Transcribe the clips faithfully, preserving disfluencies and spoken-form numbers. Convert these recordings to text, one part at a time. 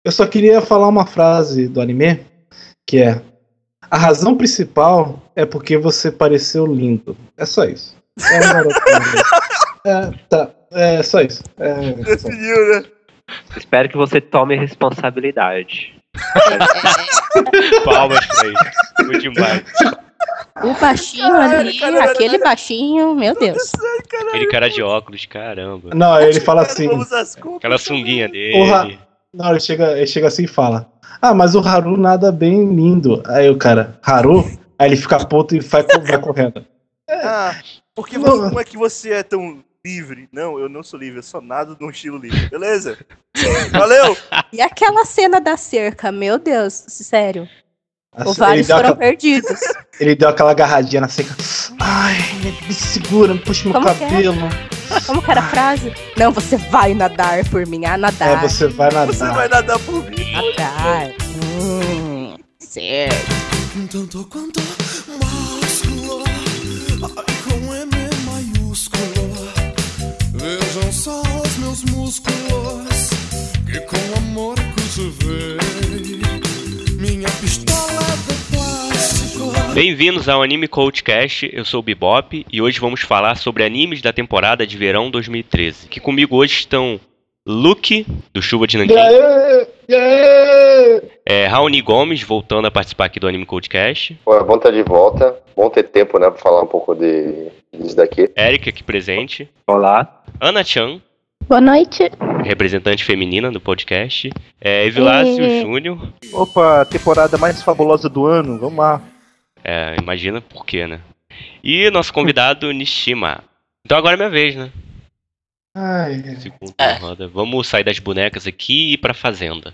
Eu só queria falar uma frase do anime, que é: a razão principal é porque você pareceu lindo. É só isso. É, é, tá, é só isso. É, Definiu, né? Espero que você tome responsabilidade. Palmas pra ele. Foi demais. O baixinho ali, caralho, aquele baixinho, meu Deus. Aquele cara de óculos, caramba. Não, ele fala assim. Vamos às contas. Aquela sunguinha dele. Porra. Não, ele chega, ele chega assim e fala: ah, mas o Haru nada bem lindo. Aí o cara, Haru? Aí ele fica puto e vai, vai correndo. Ah, porque você, como é que você é tão livre? Não, eu não sou livre, eu só nado num estilo livre, beleza? Valeu! E aquela cena da cerca, meu Deus, sério. Assim, Os vários ele, deu foram aquela, perdidos. ele deu aquela agarradinha na seca. Ai, me segura, me puxa meu Como que é? cabelo. Como que era a frase? Não, você vai nadar por mim. Ah, É, nadar. você vai nadar. Você vai nadar por mim. Nadar. Hum, certo. Tanto quanto músculo, ai, com M maiúsculo. Vejam só os meus músculos, que com amor cultivei. Minha pistola de plástico. Bem-vindos ao Anime Coachcast, eu sou o Bebop e hoje vamos falar sobre animes da temporada de verão dois mil e treze. Aqui comigo hoje estão Luke, do Chuva de Nanquim, Yeah, yeah. é, Raoni Gomes, voltando a participar aqui do Anime Coachcast, Pô, é bom estar de volta, bom ter tempo, né, pra falar um pouco de, disso daqui. Eric aqui presente, Olá. Ana Chan, Boa noite. representante feminina do podcast, é, Evilásio E- Júnior, Opa, temporada mais fabulosa do ano, vamos lá. é, imagina por quê, né? E nosso convidado Nishima. Então agora é minha vez, né? Ai, Segunda roda. Vamos sair das bonecas aqui e ir pra fazenda.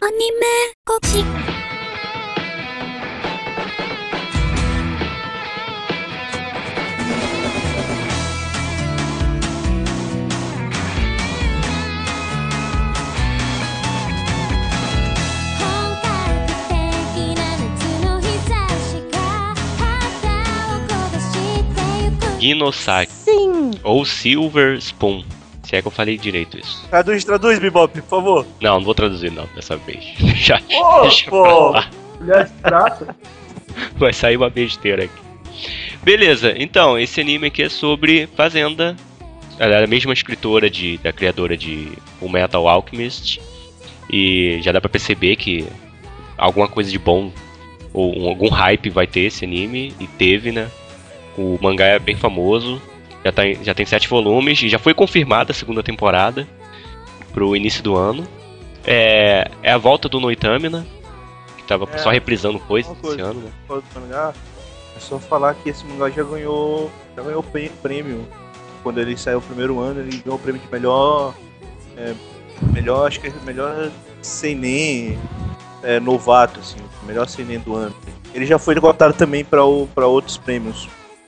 Ginosaki, Sim. ou Silver Spoon. Se é que eu falei direito isso. Traduz, traduz, Bebop, por favor. Não, não vou traduzir não, dessa vez. Já, Pô, deixa pra pô. lá. Mulher de prata. Vai sair uma besteira aqui. Beleza, então, esse anime aqui é sobre Fazenda. Ela é a mesma escritora de, da criadora de Fullmetal Alchemist. E já dá pra perceber que alguma coisa de bom, ou um- algum hype vai ter esse anime. E teve, né? O mangá é bem famoso. Já, tá em- já tem sete volumes. E já foi confirmada a segunda temporada pro início do ano. É, é a volta do Noitamina, que tava É. só reprisando coisas Uma esse coisa. ano, né? Fala do mangá, é só falar que esse mangá já ganhou, já ganhou pre- prêmio. Quando ele saiu o primeiro ano, ele ganhou o prêmio de melhor, é, melhor, acho que é melhor seinen é, novato, assim, melhor seinen do ano. Ele já foi cotado também para outros prêmios.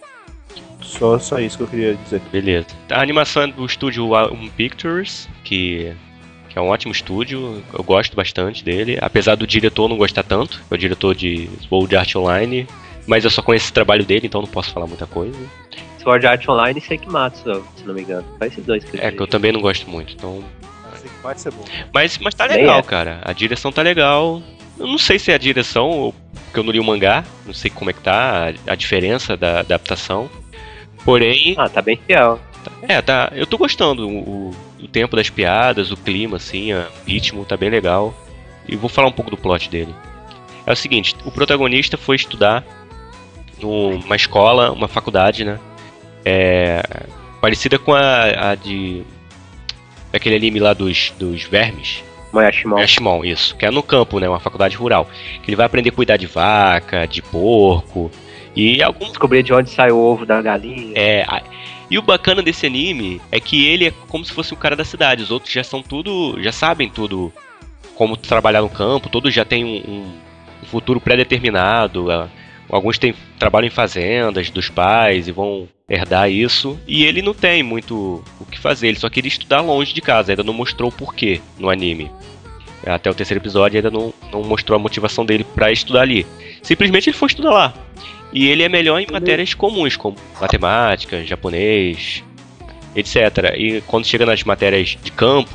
Só, só isso que eu queria dizer. Beleza. A animação é do estúdio One Pictures, que, que é um ótimo estúdio, eu gosto bastante dele, apesar do diretor não gostar tanto, é o diretor de Sword Art Online, mas eu só conheço esse trabalho dele, então não posso falar muita coisa. Sword Art Online e Sekimatsu, se não me engano. Só esses dois que eu É que eu também não gosto muito, então... Sei que pode ser bom. Mas, mas tá Nem legal, é. cara, a direção tá legal. Eu não sei se é a direção, ou- porque eu não li o mangá, não sei como é que tá a, a diferença da adaptação, porém... Ah, tá bem fiel. É, tá. Eu tô gostando. O, o tempo das piadas, o clima, assim, o ritmo tá bem legal. E vou falar um pouco do plot dele. É o seguinte, o protagonista foi estudar numa escola, uma faculdade, né? É, parecida com a, a de. Aquele anime lá dos, dos vermes. Moyashimon. É Shimon, isso. Que é no campo, né? Uma faculdade rural. Que ele vai aprender a cuidar de vaca, de porco. E alguns Descobrir de onde sai o ovo da galinha. É, a- e o bacana desse anime é que ele é como se fosse um cara da cidade. Os outros já são tudo, já sabem tudo como trabalhar no campo. Todos já têm um, um- um futuro pré-determinado. ah, Alguns têm, trabalham em fazendas dos pais e vão herdar isso. E ele não tem muito o que fazer. Ele só queria estudar longe de casa. Ainda não mostrou o porquê no anime. Até o terceiro episódio ainda não, não mostrou a motivação dele pra estudar ali. Simplesmente ele foi estudar lá. E ele é melhor em matérias comuns, como matemática, japonês, etcétera. E quando chega nas matérias de campo,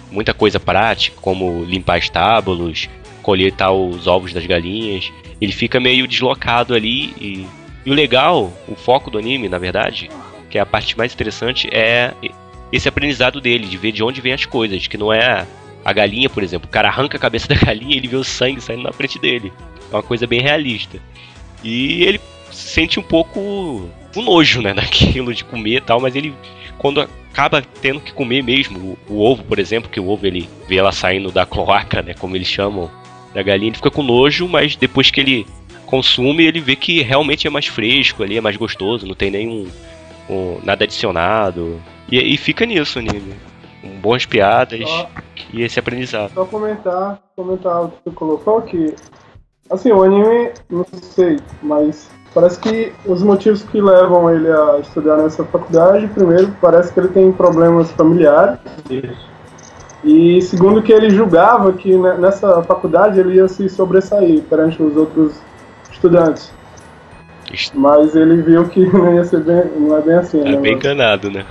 muita coisa prática, como limpar estábulos, colher tal os ovos das galinhas. Ele fica meio deslocado ali e, e o legal, o foco do anime, na verdade, que é a parte mais interessante, é esse aprendizado dele, de ver de onde vem as coisas, que não é a galinha, por exemplo. O cara arranca a cabeça da galinha e ele vê o sangue saindo na frente dele. É uma coisa bem realista. E ele sente um pouco o nojo, né, daquilo de comer e tal, mas ele, quando acaba tendo que comer mesmo o, o ovo, por exemplo, que o ovo ele vê ela saindo da cloaca, né, como eles chamam, da galinha, ele fica com nojo, mas depois que ele consome, ele vê que realmente é mais fresco ali, é mais gostoso, não tem nenhum um, nada adicionado. E, e fica nisso o anime. Com boas piadas só, e esse aprendizado. Só comentar, comentar o que tu colocou, que assim, o anime, não sei, mas parece que os motivos que levam ele a estudar nessa faculdade, primeiro, parece que ele tem problemas familiares. Isso. E segundo, que ele julgava que nessa faculdade ele ia se sobressair perante os outros estudantes. Isso. Mas ele viu que não ia ser bem, não é bem assim. É né, bem mas... enganado, né?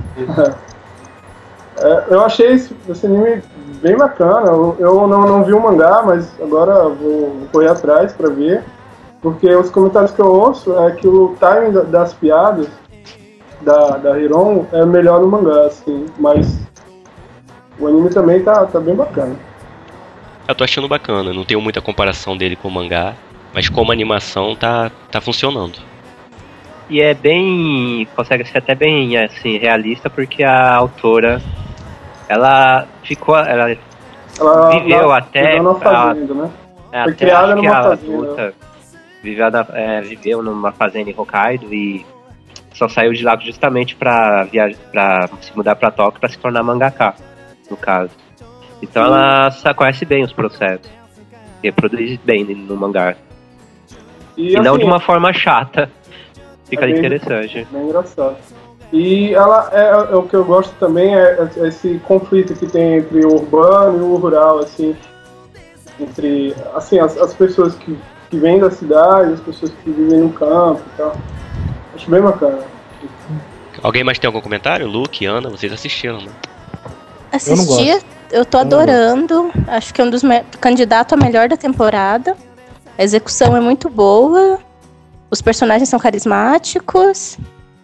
É. É, eu achei esse, esse anime bem bacana. Eu, eu não, não vi o mangá, mas agora vou correr atrás pra ver. Porque os comentários que eu ouço é que o timing das piadas da, da Hiron é melhor no mangá, assim. Mas o anime também tá, tá bem bacana. Eu tô achando bacana, não tenho muita comparação dele com o mangá, mas como animação tá, tá funcionando. E é bem... consegue ser até bem, assim, realista, porque a autora, ela ficou... ela, ela viveu ela, até... Viveu fazenda, a, né? É, Foi até criada acho numa que a fazenda. Adulta, viveu, na, é, viveu numa fazenda em Hokkaido e só saiu de lá justamente pra, viajar, pra se mudar pra Tóquio pra se tornar mangaka, no caso. Então Sim. ela só conhece bem os processos. Reproduz bem no mangá. E, e assim, não de uma forma chata. Fica é bem, interessante. Bem engraçado. E ela é, é o que eu gosto também é, é esse conflito que tem entre o urbano e o rural, assim, entre assim as, as pessoas que, que vêm da cidade, as pessoas que vivem no campo e tal. Acho bem bacana. Alguém mais tem algum comentário? Luke, Ana, vocês assistiram, né? Assisti, eu, eu tô adorando. Acho que é um dos me- candidatos a melhor da temporada. A execução é muito boa. Os personagens são carismáticos.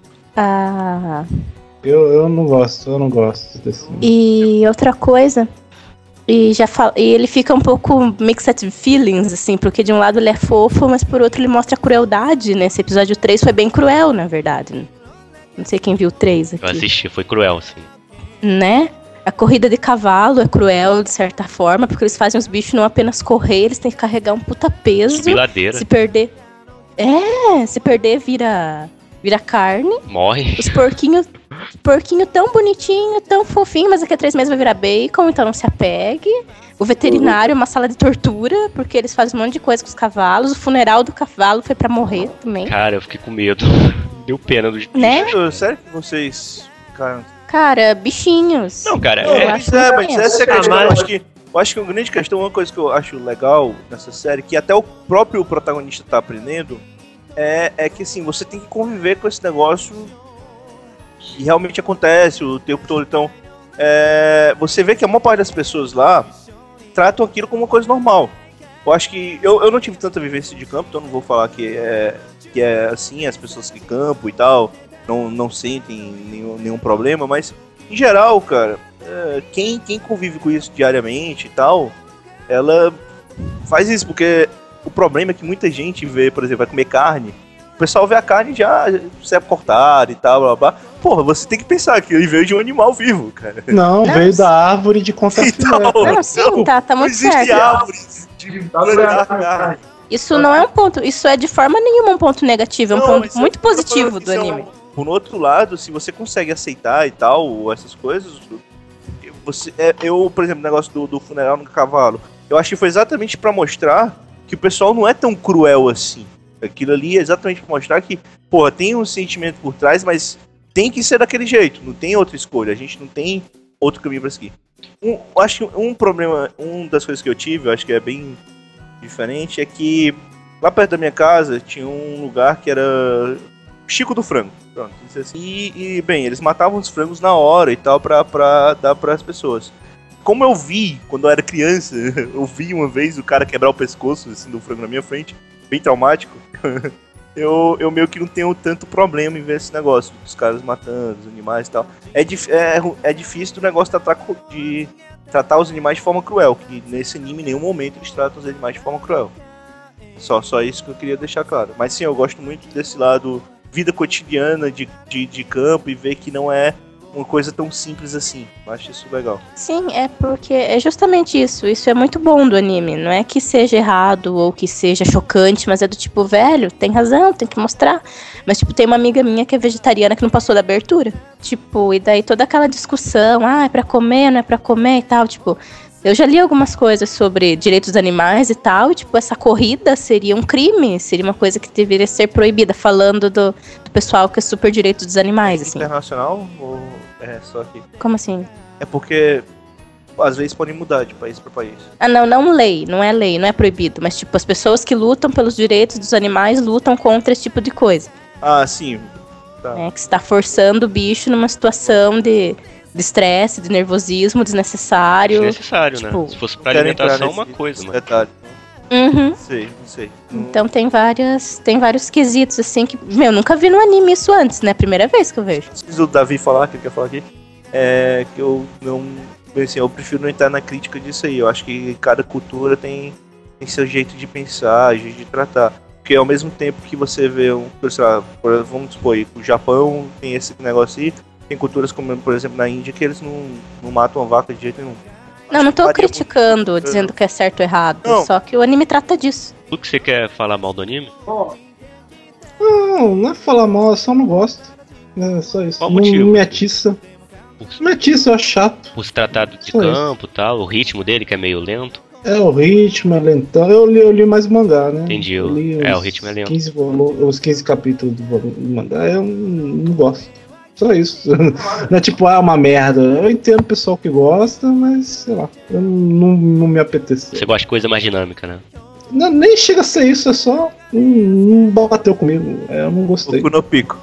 Ah, eu, eu não gosto, eu não gosto desse. E outra coisa, e já fal- e ele fica um pouco mixed feelings, assim, porque de um lado ele é fofo, mas por outro ele mostra crueldade. Nesse episódio três foi bem cruel, na verdade. Não sei quem viu o três aqui. Eu assisti, foi cruel, sim. Né? A corrida de cavalo é cruel, de certa forma, porque eles fazem os bichos não apenas correr, eles têm que carregar um puta peso. Subir ladeira. Se perder... É, se perder vira, vira carne. Morre. Os porquinhos, porquinho tão bonitinho, tão fofinho, mas daqui a três meses vai virar bacon, então não se apegue. O veterinário é uma sala de tortura, porque eles fazem um monte de coisa com os cavalos. O funeral do cavalo foi pra morrer também. Cara, eu fiquei com medo. Deu pena dos bichos. Né? Sério que vocês... Cara, Cara bichinhos. Não, cara, não, é... Mas é, mas essa é a questão. Ah, mas... Eu acho que, eu acho que uma grande questão, uma coisa que eu acho legal nessa série, que até o próprio protagonista tá aprendendo, é, é que assim, você tem que conviver com esse negócio que realmente acontece o tempo todo. Então, é, você vê que a maior parte das pessoas lá tratam aquilo como uma coisa normal. Eu acho que... Eu, eu não tive tanta vivência de campo, então não vou falar que é, que é assim, as pessoas que campam e tal... Não, não sentem nenhum, nenhum problema, mas em geral, cara, é, quem, quem convive com isso diariamente e tal, ela faz isso, porque o problema é que muita gente vê, por exemplo, vai comer carne, o pessoal vê a carne já serve cortada e tal, blá blá. Porra, você tem que pensar que ele veio de um animal vivo, cara. Não, Não, veio da árvore de contato. Então, Não, sim, tá, tá muito existe certo. árvores de plantar carne. Isso não é um ponto, isso é de forma nenhuma um ponto negativo, é um Não, ponto isso é- muito positivo do isso é um- anime. Por outro lado, se você consegue aceitar e tal, essas coisas, você, é, eu, por exemplo, o negócio do, do funeral no cavalo, eu acho que foi exatamente pra mostrar que o pessoal não é tão cruel assim. Aquilo ali é exatamente pra mostrar que, porra, tem um sentimento por trás, mas tem que ser daquele jeito, não tem outra escolha, a gente não tem outro caminho pra seguir. Um, acho que um problema, uma das coisas que eu tive, eu acho que é bem diferente, é que lá perto da minha casa tinha um lugar que era Chico do Frango. Pronto, assim. e, e, bem, eles matavam os frangos na hora e tal pra, pra dar pras pessoas. como eu vi quando eu era criança, eu vi uma vez o cara quebrar o pescoço assim, do frango na minha frente, bem traumático. eu, eu meio que não tenho tanto problema em ver esse negócio dos caras matando os animais e tal. É, dif- é, é difícil do negócio tratar, de tratar os animais de forma cruel, que nesse anime em nenhum momento eles tratam os animais de forma cruel. Só, só isso que eu queria deixar claro. Mas sim, eu gosto muito desse lado vida cotidiana de, de, de campo e ver que não é uma coisa tão simples assim. Eu acho isso legal. Sim, é porque é justamente isso. Isso é muito bom do anime. Não é que seja errado ou que seja chocante, mas é do tipo, velho, tem razão, tem que mostrar. Mas, tipo, tem uma amiga minha que é vegetariana que não passou da abertura. Tipo, e daí toda aquela discussão, ah, é pra comer, não é pra comer e tal, tipo... Eu já li algumas coisas sobre direitos dos animais e tal, e tipo, essa corrida seria um crime, seria uma coisa que deveria ser proibida, falando do, do pessoal que é super direito dos animais, assim. Internacional ou é só aqui? Como assim? É porque às vezes podem mudar de país para país. Ah, não, não lei, não é lei, não é proibido, mas tipo, as pessoas que lutam pelos direitos dos animais lutam contra esse tipo de coisa. Ah, sim. Tá. Né, que está forçando o bicho numa situação de... de estresse, de nervosismo desnecessário. Desnecessário, tipo, né? Se fosse pra alimentação, uma coisa, mano. Detalhe. Uhum. Não sei, não sei. Então tem várias, tem vários quesitos, assim, que, meu, nunca vi no anime isso antes, né? Primeira vez que eu vejo. Preciso do Davi falar, que ele quer falar aqui, é que eu não, assim, eu prefiro não entrar na crítica disso aí. Eu acho que cada cultura tem, tem seu jeito de pensar, jeito de tratar. Porque ao mesmo tempo que você vê, um, sei lá, vamos supor, o Japão tem esse negócio aí, tem culturas como, por exemplo, na Índia, que eles não, não matam a vaca de jeito nenhum. Não, não tô Varia criticando, muito. dizendo que é certo ou errado, Não. só que o anime trata disso. O que você quer falar mal do anime? Ó, Não, não é falar mal, eu só não gosto. É só isso. Qual não, motivo? não me atiça. Não me atiça, eu acho chato. Por se tratar de Só isso. campo e tal, o ritmo dele que é meio lento. É, o ritmo é lentão. Eu li, eu li mais mangá, né? Entendi. Eu li É, uns o ritmo é lento. quinze volu- uns quinze capítulos do volume do mangá, eu não, não gosto. Só isso. Não é tipo, ah, uma merda. Eu entendo o pessoal que gosta, mas sei lá. Eu não, não me apeteceu. Você gosta de coisa mais dinâmica, né? Não, nem chega a ser isso, é só. Não, não bateu comigo. É, eu não gostei. O cu no pico.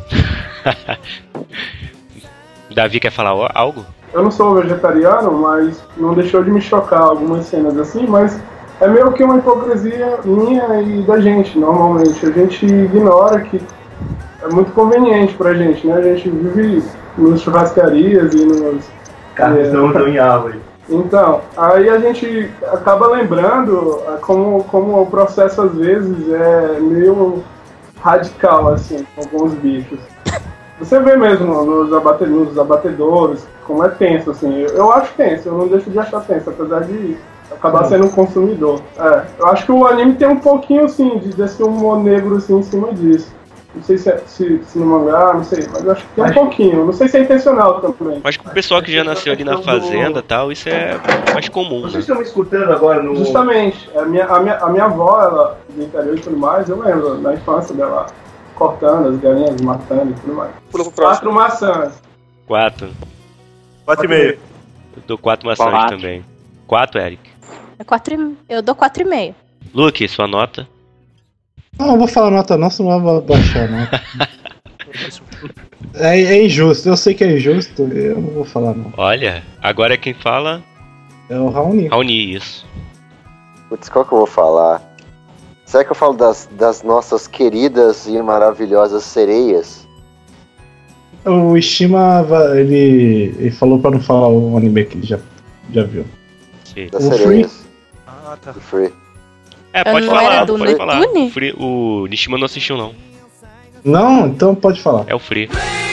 Davi quer falar o- algo? eu não sou vegetariano, mas não deixou de me chocar algumas cenas assim, mas é meio que uma hipocrisia minha e da gente, normalmente. A gente ignora que é muito conveniente pra gente, né? A gente vive nos churrascarias e nos... Carnezão é, em árvore. Então, aí a gente acaba lembrando como, como o processo às vezes é meio radical, assim, com alguns bichos. Você vê mesmo nos, abate, nos abatedores como é tenso, assim. Eu, eu acho tenso, eu não deixo de achar tenso, apesar de acabar sendo um consumidor. É, eu acho que o anime tem um pouquinho, assim, de, desse humor negro, assim, em cima disso. Não sei se, é, se, se no mangá, não sei, mas acho que tem um pouquinho. Não sei se é intencional também. Acho que o pessoal que já nasceu ali na fazenda e tal, isso é mais comum, Vocês né? estão me escutando agora no... Justamente. A minha, a minha, a minha avó, ela, do interior e tudo mais, eu lembro, na infância dela, cortando as galinhas, matando e tudo mais. Pula pro próximo. Quatro maçãs. Quatro. Quatro e meio. Eu dou quatro maçãs Quatro. também. Quatro, Eric. É quatro e... Eu dou quatro e meio. Luke, sua nota? Não, não vou falar nota não, senão eu vou baixar a nota. É, é injusto, eu sei que é injusto, eu não vou falar não. Olha, agora é quem fala. É o Raoni. Raoni, isso. Putz, qual que eu vou falar? Será que eu falo das, das nossas queridas e maravilhosas sereias? O Ishima, va- ele, ele falou pra não falar o anime que ele já, já viu. Sim. Das O sereias. Ah, tá. Do Free. É, pode Não falar, era do pode falar. Neptune? O, Free, o Nishima não assistiu, não. Não? Então pode falar. É o Free.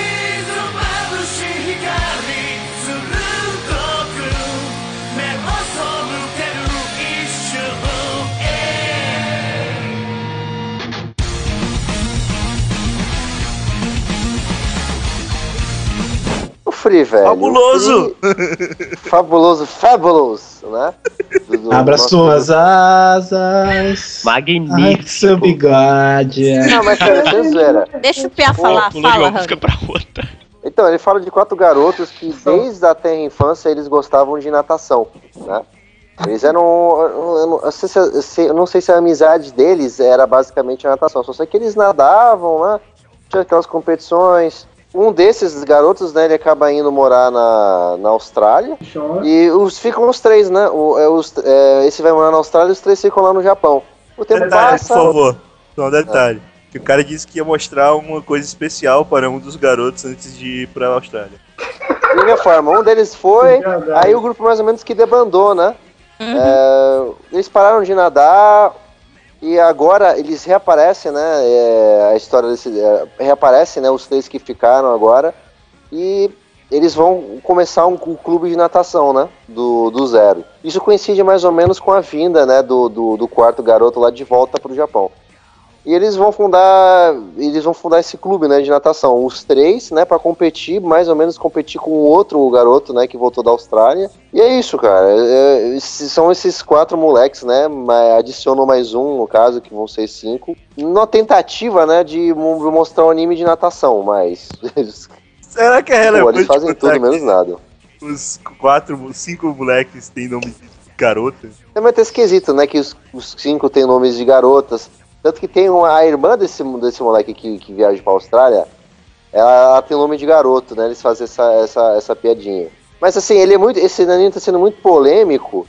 O Free, velho. Fabuloso! O Free- Fabuloso, fabulous, né? Do- do Abra nosso- suas asas. Ai, Magnífico. seu bigode. Não, mas sério, sem zoeira. Deixa o Pia falar, Pulou de fala, uma música Hang. pra outra. Então, ele fala de quatro garotos que desde a tenra infância eles gostavam de natação, né? Eles eram... Eu não, eu sei se- se- eu não sei se a amizade deles era basicamente a natação, só sei que eles nadavam, né? Tinha aquelas competições. um desses garotos, né, ele acaba indo morar na, na Austrália. E os, ficam os três, né? O, é, os, é, esse vai morar na Austrália e os três ficam lá no Japão. O tempo detalhe, passa... por favor, só um detalhe. É. Que o cara disse que ia mostrar uma coisa especial para um dos garotos antes de ir pra Austrália. De qualquer forma, um deles foi, aí o grupo mais ou menos que debandou, né? Uhum. É, eles pararam de nadar e agora eles reaparecem, né? É, a história desse... É, reaparece, né? Os três que ficaram agora e eles vão começar um, um clube de natação, né? Do, do zero. Isso coincide mais ou menos com a vinda, né? Do, do, do quarto garoto lá de volta pro Japão. E eles vão fundar, eles vão fundar esse clube, né, de natação, os três, né, para competir, mais ou menos competir com o outro garoto, né, que voltou da Austrália. E é isso, cara. É, é, são esses quatro moleques, né, adicionam mais um, no caso, que vão ser cinco, numa tentativa, né, de mostrar um anime de natação, mas será que é relevante? Pô, eles fazem tudo menos nada. Os quatro, os cinco moleques têm nome de garotas? Também tá esquisito, né, que os, os cinco têm nomes de garotas. Tanto que tem uma, a irmã desse, desse moleque que, que viaja pra Austrália, ela, ela tem nome de garoto, né? Eles fazem essa, essa, essa piadinha. Mas assim, ele é muito. Esse anime tá sendo muito polêmico,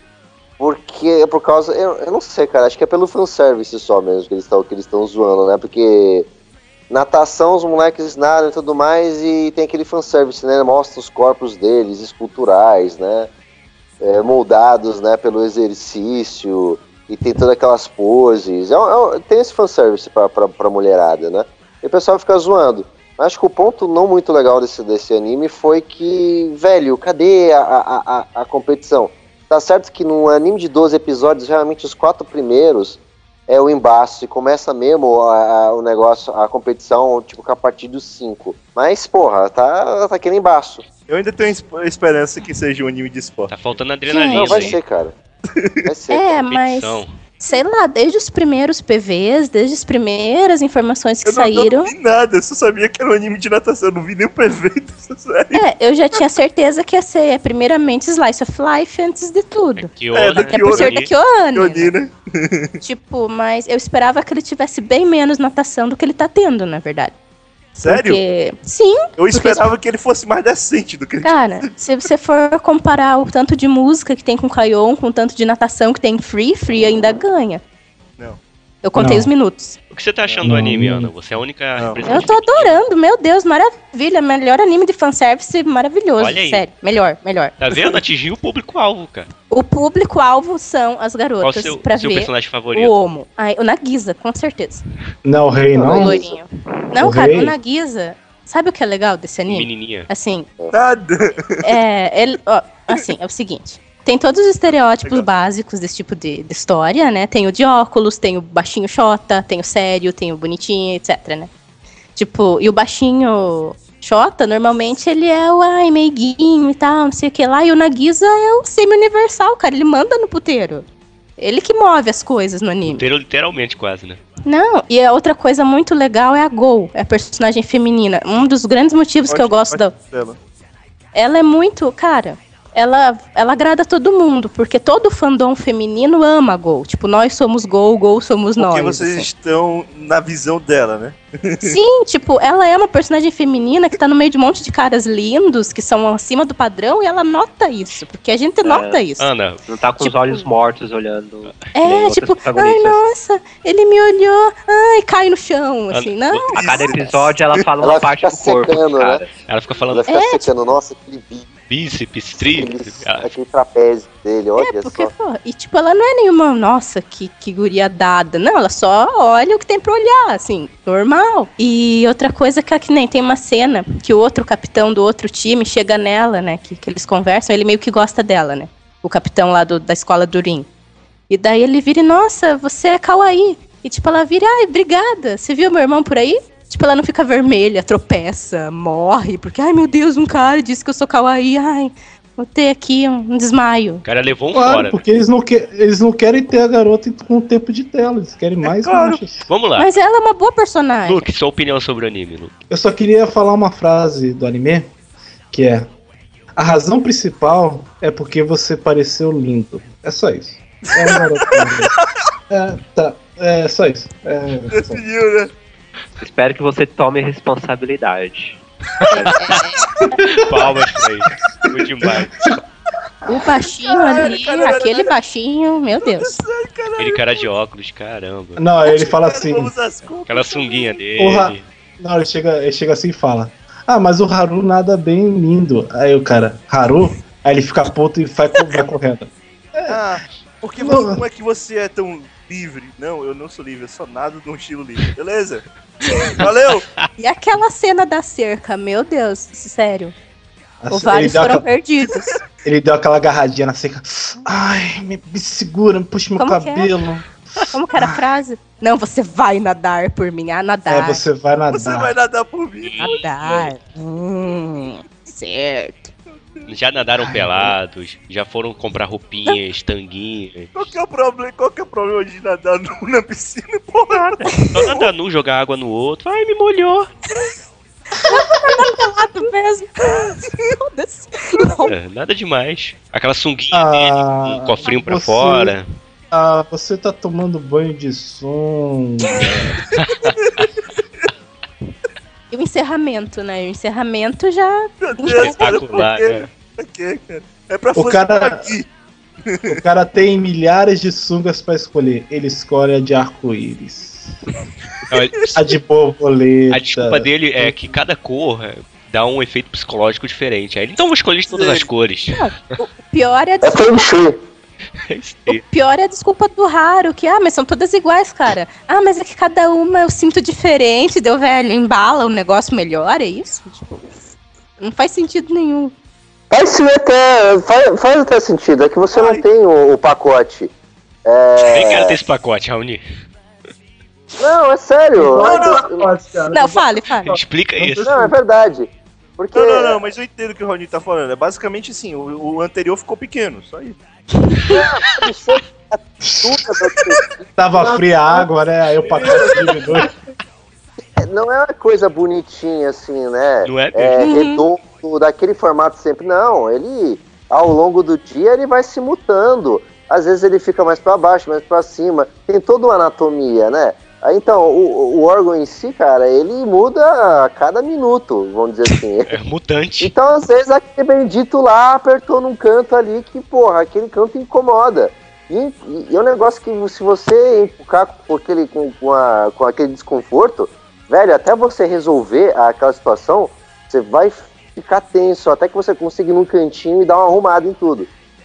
porque por causa. Eu, eu não sei, cara, acho que é pelo fanservice só mesmo que eles estão que eles estão zoando, né? Porque natação, os moleques nadam e tudo mais, e tem aquele fanservice, né? Mostra os corpos deles, esculturais, né? É, moldados, né, pelo exercício. E tem todas aquelas poses. É, é, tem esse fanservice pra, pra, pra mulherada, né? E o pessoal fica zoando. Acho que o ponto não muito legal desse, desse anime foi que, velho, cadê a, a, a, a competição? Tá certo que num anime de doze episódios, realmente os quatro primeiros é o embaço. E começa mesmo a, a, o negócio, a competição, tipo, a partir dos cinco. Mas, porra, tá, tá aquele embaço. Eu ainda tenho esperança que seja um anime de esporte. Tá faltando adrenalina. Não, vai aí. ser, cara. Vai ser, é, cara. mas... Sei lá, desde os primeiros P Vs, desde as primeiras informações que eu não, saíram... Eu não vi nada, eu só sabia que era um anime de natação, eu não vi nem o P V dessa série. É, eu já tinha certeza que ia ser, primeiramente, Slice of Life antes de tudo. É, Kyoto, é, da Até por ser da Kyoane. Kyoane, né? Tipo, mas eu esperava que ele tivesse bem menos natação do que ele tá tendo, na verdade. Sério? Porque... Sim. Eu esperava porque... que ele fosse mais decente do que ele... Cara, se você for comparar o tanto de música que tem com Kaion com o tanto de natação que tem em Free, Free ainda ganha. Não. Eu contei Não. os minutos. O que você tá achando do anime, Ana? Você é a única Não. Eu tô adorando, meu Deus, maravilha. Melhor anime de fanservice, maravilhoso. Olha aí. Sério, melhor, melhor. Tá vendo? Atingiu o público-alvo, cara. O público-alvo são as Qual o garotas seu, pra seu ver personagem o favorito? Homo. Ai, o Nagisa, com certeza. Não, o rei O não. loirinho. Não, O cara, rei? o Nagisa... Sabe o que é legal desse anime? Menininha. Assim, Nada. é, ele, ó, assim, é o seguinte. Tem todos os estereótipos Legal. básicos desse tipo de, de história, né? Tem o de óculos, tem o baixinho xota, tem o sério, tem o bonitinho, etc, né? Tipo, e o baixinho xota, normalmente ele é o ai, meiguinho e tal, não sei o que lá. E o Nagisa é o semi-universal, cara. Ele manda no puteiro. Ele que move as coisas no anime. Inteiro, literalmente, quase, né? Não, e a outra coisa muito legal é a Go, é a personagem feminina. Um dos grandes motivos que eu gosto da... dela. Ela é muito, cara, ela, ela agrada todo mundo, porque todo fandom feminino ama a Go. Tipo, nós somos Go, Go somos nós. Porque vocês assim. estão na visão dela, né? Sim, tipo, ela é uma personagem feminina que tá no meio de um monte de caras lindos, que são acima do padrão, e ela nota isso, porque a gente nota isso. Ana, Não tá com Tipo- os olhos mortos olhando. É, nem tipo, outras ai, protagonistas. nossa, ele me olhou, ai, cai no chão, assim, não. A cada episódio ela fala Ela uma parte fica do corpo, secando, cara. né? ela fica falando Ela fica É, secando, nossa, aquele bico, bíceps, aquele, tríceps. Ela- aquele trapézio dele, olha É, porque, só. pô, e tipo, ela não é nenhuma, nossa, que, que guria dada. Não, ela só olha o que tem pra olhar, assim, normal. E outra coisa que é que nem tem uma cena que o outro capitão do outro time chega nela, né, que, que eles conversam, ele meio que gosta dela, né, o capitão lá do, da escola do Rin. E daí ele vira e, nossa, você é kawaii. E tipo, ela vira, ai, obrigada, você viu meu irmão por aí? Tipo, ela não fica vermelha, tropeça, morre, porque, ai, meu Deus, um cara disse que eu sou kawaii, ai, vou ter aqui um, um desmaio. O cara levou um Claro, fora. porque eles não, que, eles não querem ter a garota com tempo de tela, eles querem mais claro. machos. Vamos lá. Mas ela é uma boa personagem. Luke, sua opinião sobre o anime, Luke. Eu só queria falar uma frase do anime, que é: a razão principal é porque você pareceu lindo. É só isso. É um garoto. É, tá. É só isso. É, só. Definiu, né? Espero que você tome responsabilidade. Palmas pra ele. Foi demais. O baixinho ali, caralho, aquele baixinho, meu Deus. Aquele cara de óculos, caramba. Não, ele fala assim. Aquela sunguinha dele. Porra. Não, ele chega, ele chega assim e fala: Ah, mas o Haru nada bem lindo. Aí o cara, Haru? Aí ele fica puto e vai, vai correndo. Ah, porque você, como é que você é tão livre? Não, eu não sou livre, eu só nado de um estilo livre, beleza? Valeu! E aquela cena da cerca, meu Deus, sério. Assim, Os vários ele deu foram aquela- perdidos. Ele deu aquela agarradinha na seca. Ai, me, me segura, me puxa meu Como que é? cabelo. Como que era a frase? Não, você vai nadar por mim. Ah, É, nadar. você vai nadar. Você vai nadar por mim. Nadar. Hum, certo. Já nadaram pelados, já foram comprar roupinhas, tanguinhas. Qual que é o problema? Qual que é o problema de nadar nu na piscina, porra? Só nadar nu, jogar água no outro. Ai, me molhou. Pelado mesmo. Foda-se. É, nada demais. Aquela sunguinha Ah, dele, com um cofrinho pra você- fora. Ah, você tá tomando banho de som. E o encerramento, né? O encerramento já. Meu Deus, cara, por Espetacular, quê? né? Pra quê, cara? É pra O fazer cara- aqui. O cara tem milhares de sungas pra escolher. Ele escolhe a de arco-íris. Não, ele- A de borboleta. A desculpa dele é que cada cor é, dá um efeito psicológico diferente. Aí ele, então vou escolher de todas Sim. as cores. O pior é a É desculpa. feng shui. É isso aí. Pior é a desculpa do raro, que, ah, mas são todas iguais, cara. Ah, mas é que cada uma eu sinto diferente, deu, velho, embala o negócio melhor, é isso? Tipo, não faz sentido nenhum. Faz sim até. Faz, faz até sentido. É que você Ai. não tem o, o pacote. Nem É... quero ter esse pacote, Raoni. Não, é sério. Não, É- não, pode, cara. Não, fale, fale. Explica isso. Não, é verdade. Porque. Não, não, não, mas eu entendo o que o Rony tá falando. É basicamente assim, o, o anterior ficou pequeno, só isso. Você- a tuca das Tava fria a água, né? Aí o pacote diminuiu. não é uma coisa bonitinha assim, né? Não é É mesmo? redondo, daquele formato sempre. Não, ele, ao longo do dia, ele vai se mutando. Às vezes ele fica mais pra baixo, mais pra cima. Tem toda uma anatomia, né? Aí, então, o, o órgão em si, cara, ele muda a cada minuto, vamos dizer assim. É mutante. Então, às vezes, aquele bendito lá apertou num canto ali que, porra, aquele canto incomoda. E, e, e é um negócio que, se você empucar com aquele, com, com, a, com aquele desconforto, velho, até você resolver aquela situação, você vai ficar tenso, até que você consiga ir num cantinho e dar uma arrumada em tudo.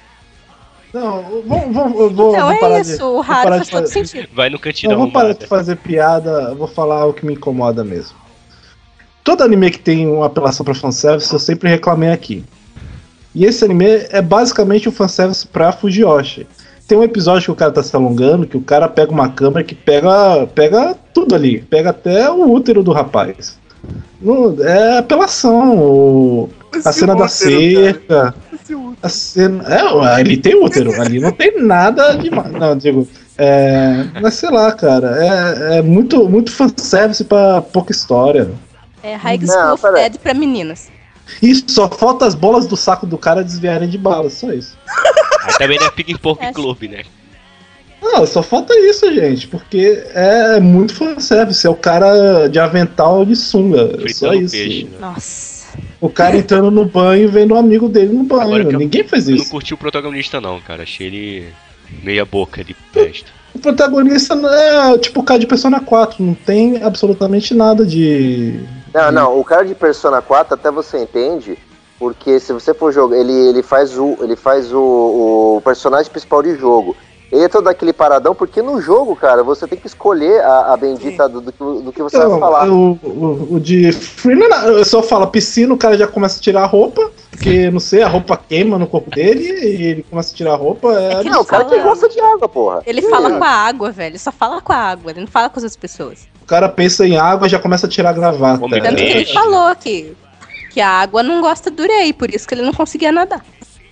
Não, vamos, vamos, eu vou, Então vou parar é de- isso, vou o raro parar faz de todo fazer- sentido. Vai no cantinho Não, da vou parar de arrumada. fazer piada, vou falar o que me incomoda mesmo. Todo anime que tem uma apelação pra fanservice, eu sempre reclamei aqui. E esse anime é basicamente um fanservice pra Fujiyoshi. Tem um episódio que o cara tá se alongando, que o cara pega uma câmera que pega, pega tudo ali, pega até o útero do rapaz. Não, é apelação. o- a Esse cena da útero, cerca. Esse útero. A cena, é, ali tem útero, ali não tem nada demais. Não, digo, é, mas sei lá, cara, é, é muito, muito fanservice pra pouca história. É High Não, School of peraí. Dead pra meninas. Isso, só falta as bolas do saco do cara desviarem de bala, só isso. Aí também não é Pig Pork É. Clube, né? Não, só falta isso, gente, porque é muito fanservice, é o cara de avental de sunga, só Fritando isso. peixe, né? Nossa. O cara entrando no banho e vendo um amigo dele no Agora banho, que eu- ninguém faz Eu não isso. curti o protagonista não, cara. Achei ele meia boca de peste. O protagonista é tipo o cara de Persona quatro, não tem absolutamente nada de... Não, não, o cara de Persona quatro até você entende, porque se você for jogar, ele, ele faz, o, ele faz o, o personagem principal de jogo. Ele é todo aquele paradão, porque no jogo, cara, você tem que escolher a, a bendita do, do, que- do que você vai Então, falar. o, o, o de Free não é nada, eu só falo piscina, o cara já começa a tirar a roupa, porque, não sei, a roupa queima no corpo dele e ele começa a tirar a roupa. É, que Não, o cara que fala- gosta de água, porra. Ele fala com a água, velho. Só fala com a água, ele não fala com as outras pessoas. o cara pensa em água e já começa a tirar a gravata. Come Tanto que ele Peixe. falou que, que a água não gosta do Urei, por isso que ele não conseguia nadar.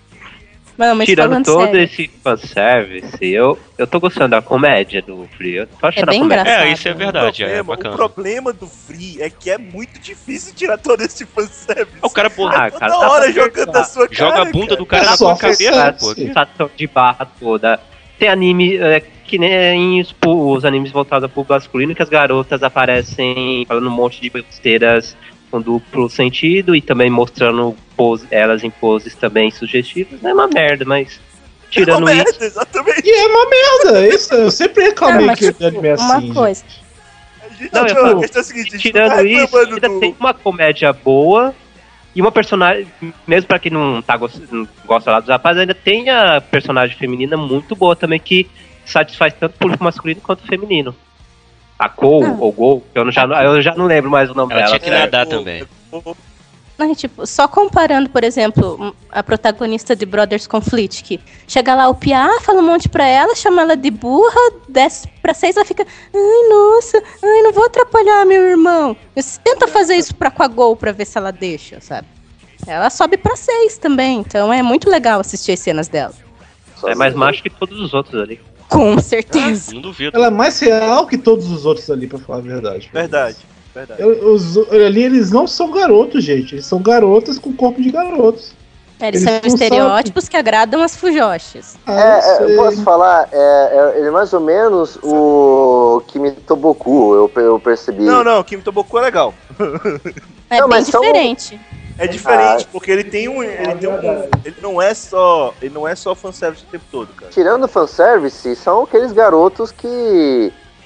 Não, mas Tirando falando todo sério, esse fanservice, eu, eu tô gostando da comédia do Free. Eu tô achando É bem a comédia. engraçado. É, isso é verdade, é problema, bacana. o problema do Free é que é muito difícil tirar todo esse fanservice. O cara, porra, Ah, Toda cara, tá hora fazendo jogando a sua cara. joga a bunda do cara É na só tua cabeça, pô. fanservice. Sensação de barra toda. Tem anime é, que nem os, os animes voltados pro masculino, que as garotas aparecem falando um monte de besteiras com duplo sentido e também mostrando pose, elas em poses também sugestivas. Não é uma merda, mas tirando é uma merda, isso... exatamente. E é uma merda, isso, eu sempre reclamei Não, mas, que tipo, o anime é uma assim. coisa. Não, eu Não, falo, a questão é a seguinte, a gente tirando não tá isso, reclamando ainda do- tem uma comédia boa e uma personagem, mesmo pra quem não, tá, gost- não gosta lá dos rapazes, ainda tem a personagem feminina muito boa também, que satisfaz tanto o público masculino quanto o feminino. A Cole, Ah. ou Gol, eu, não- já, não- eu já não lembro mais o nome Ela dela. tinha que É, nadar pô, também. pô, Não, tipo, só comparando, por exemplo, a protagonista de Brothers Conflict, que chega lá o Pia, fala um monte pra ela, chama ela de burra, desce pra seis, ela fica, ai, nossa, ai, não vou atrapalhar meu irmão. Você tenta fazer isso pra com a Gol pra ver se ela deixa, sabe? Ela sobe pra seis também, então é muito legal assistir as cenas dela. É mais macho que todos os outros ali. Com certeza. Não duvido. Ela é mais real que todos os outros ali, pra falar a verdade. Verdade, verdade. Eu- Os, ali eles não são garotos, gente. Eles são garotas com corpo de garotos. É, Eles, Eles são não são- estereótipos que agradam as fujoshis. Ah, É, eu é, eu sei. posso falar, é, é, ele é mais ou menos o Kimitoboku, eu, eu percebi. Não, não, Kimi Toboku é legal. É Não, bem mas são- diferente. É diferente, Ah. porque ele tem um. Ele, tem um, ele não é só. Ele não é só fanservice o tempo todo, cara. Tirando o fanservice, são aqueles garotos que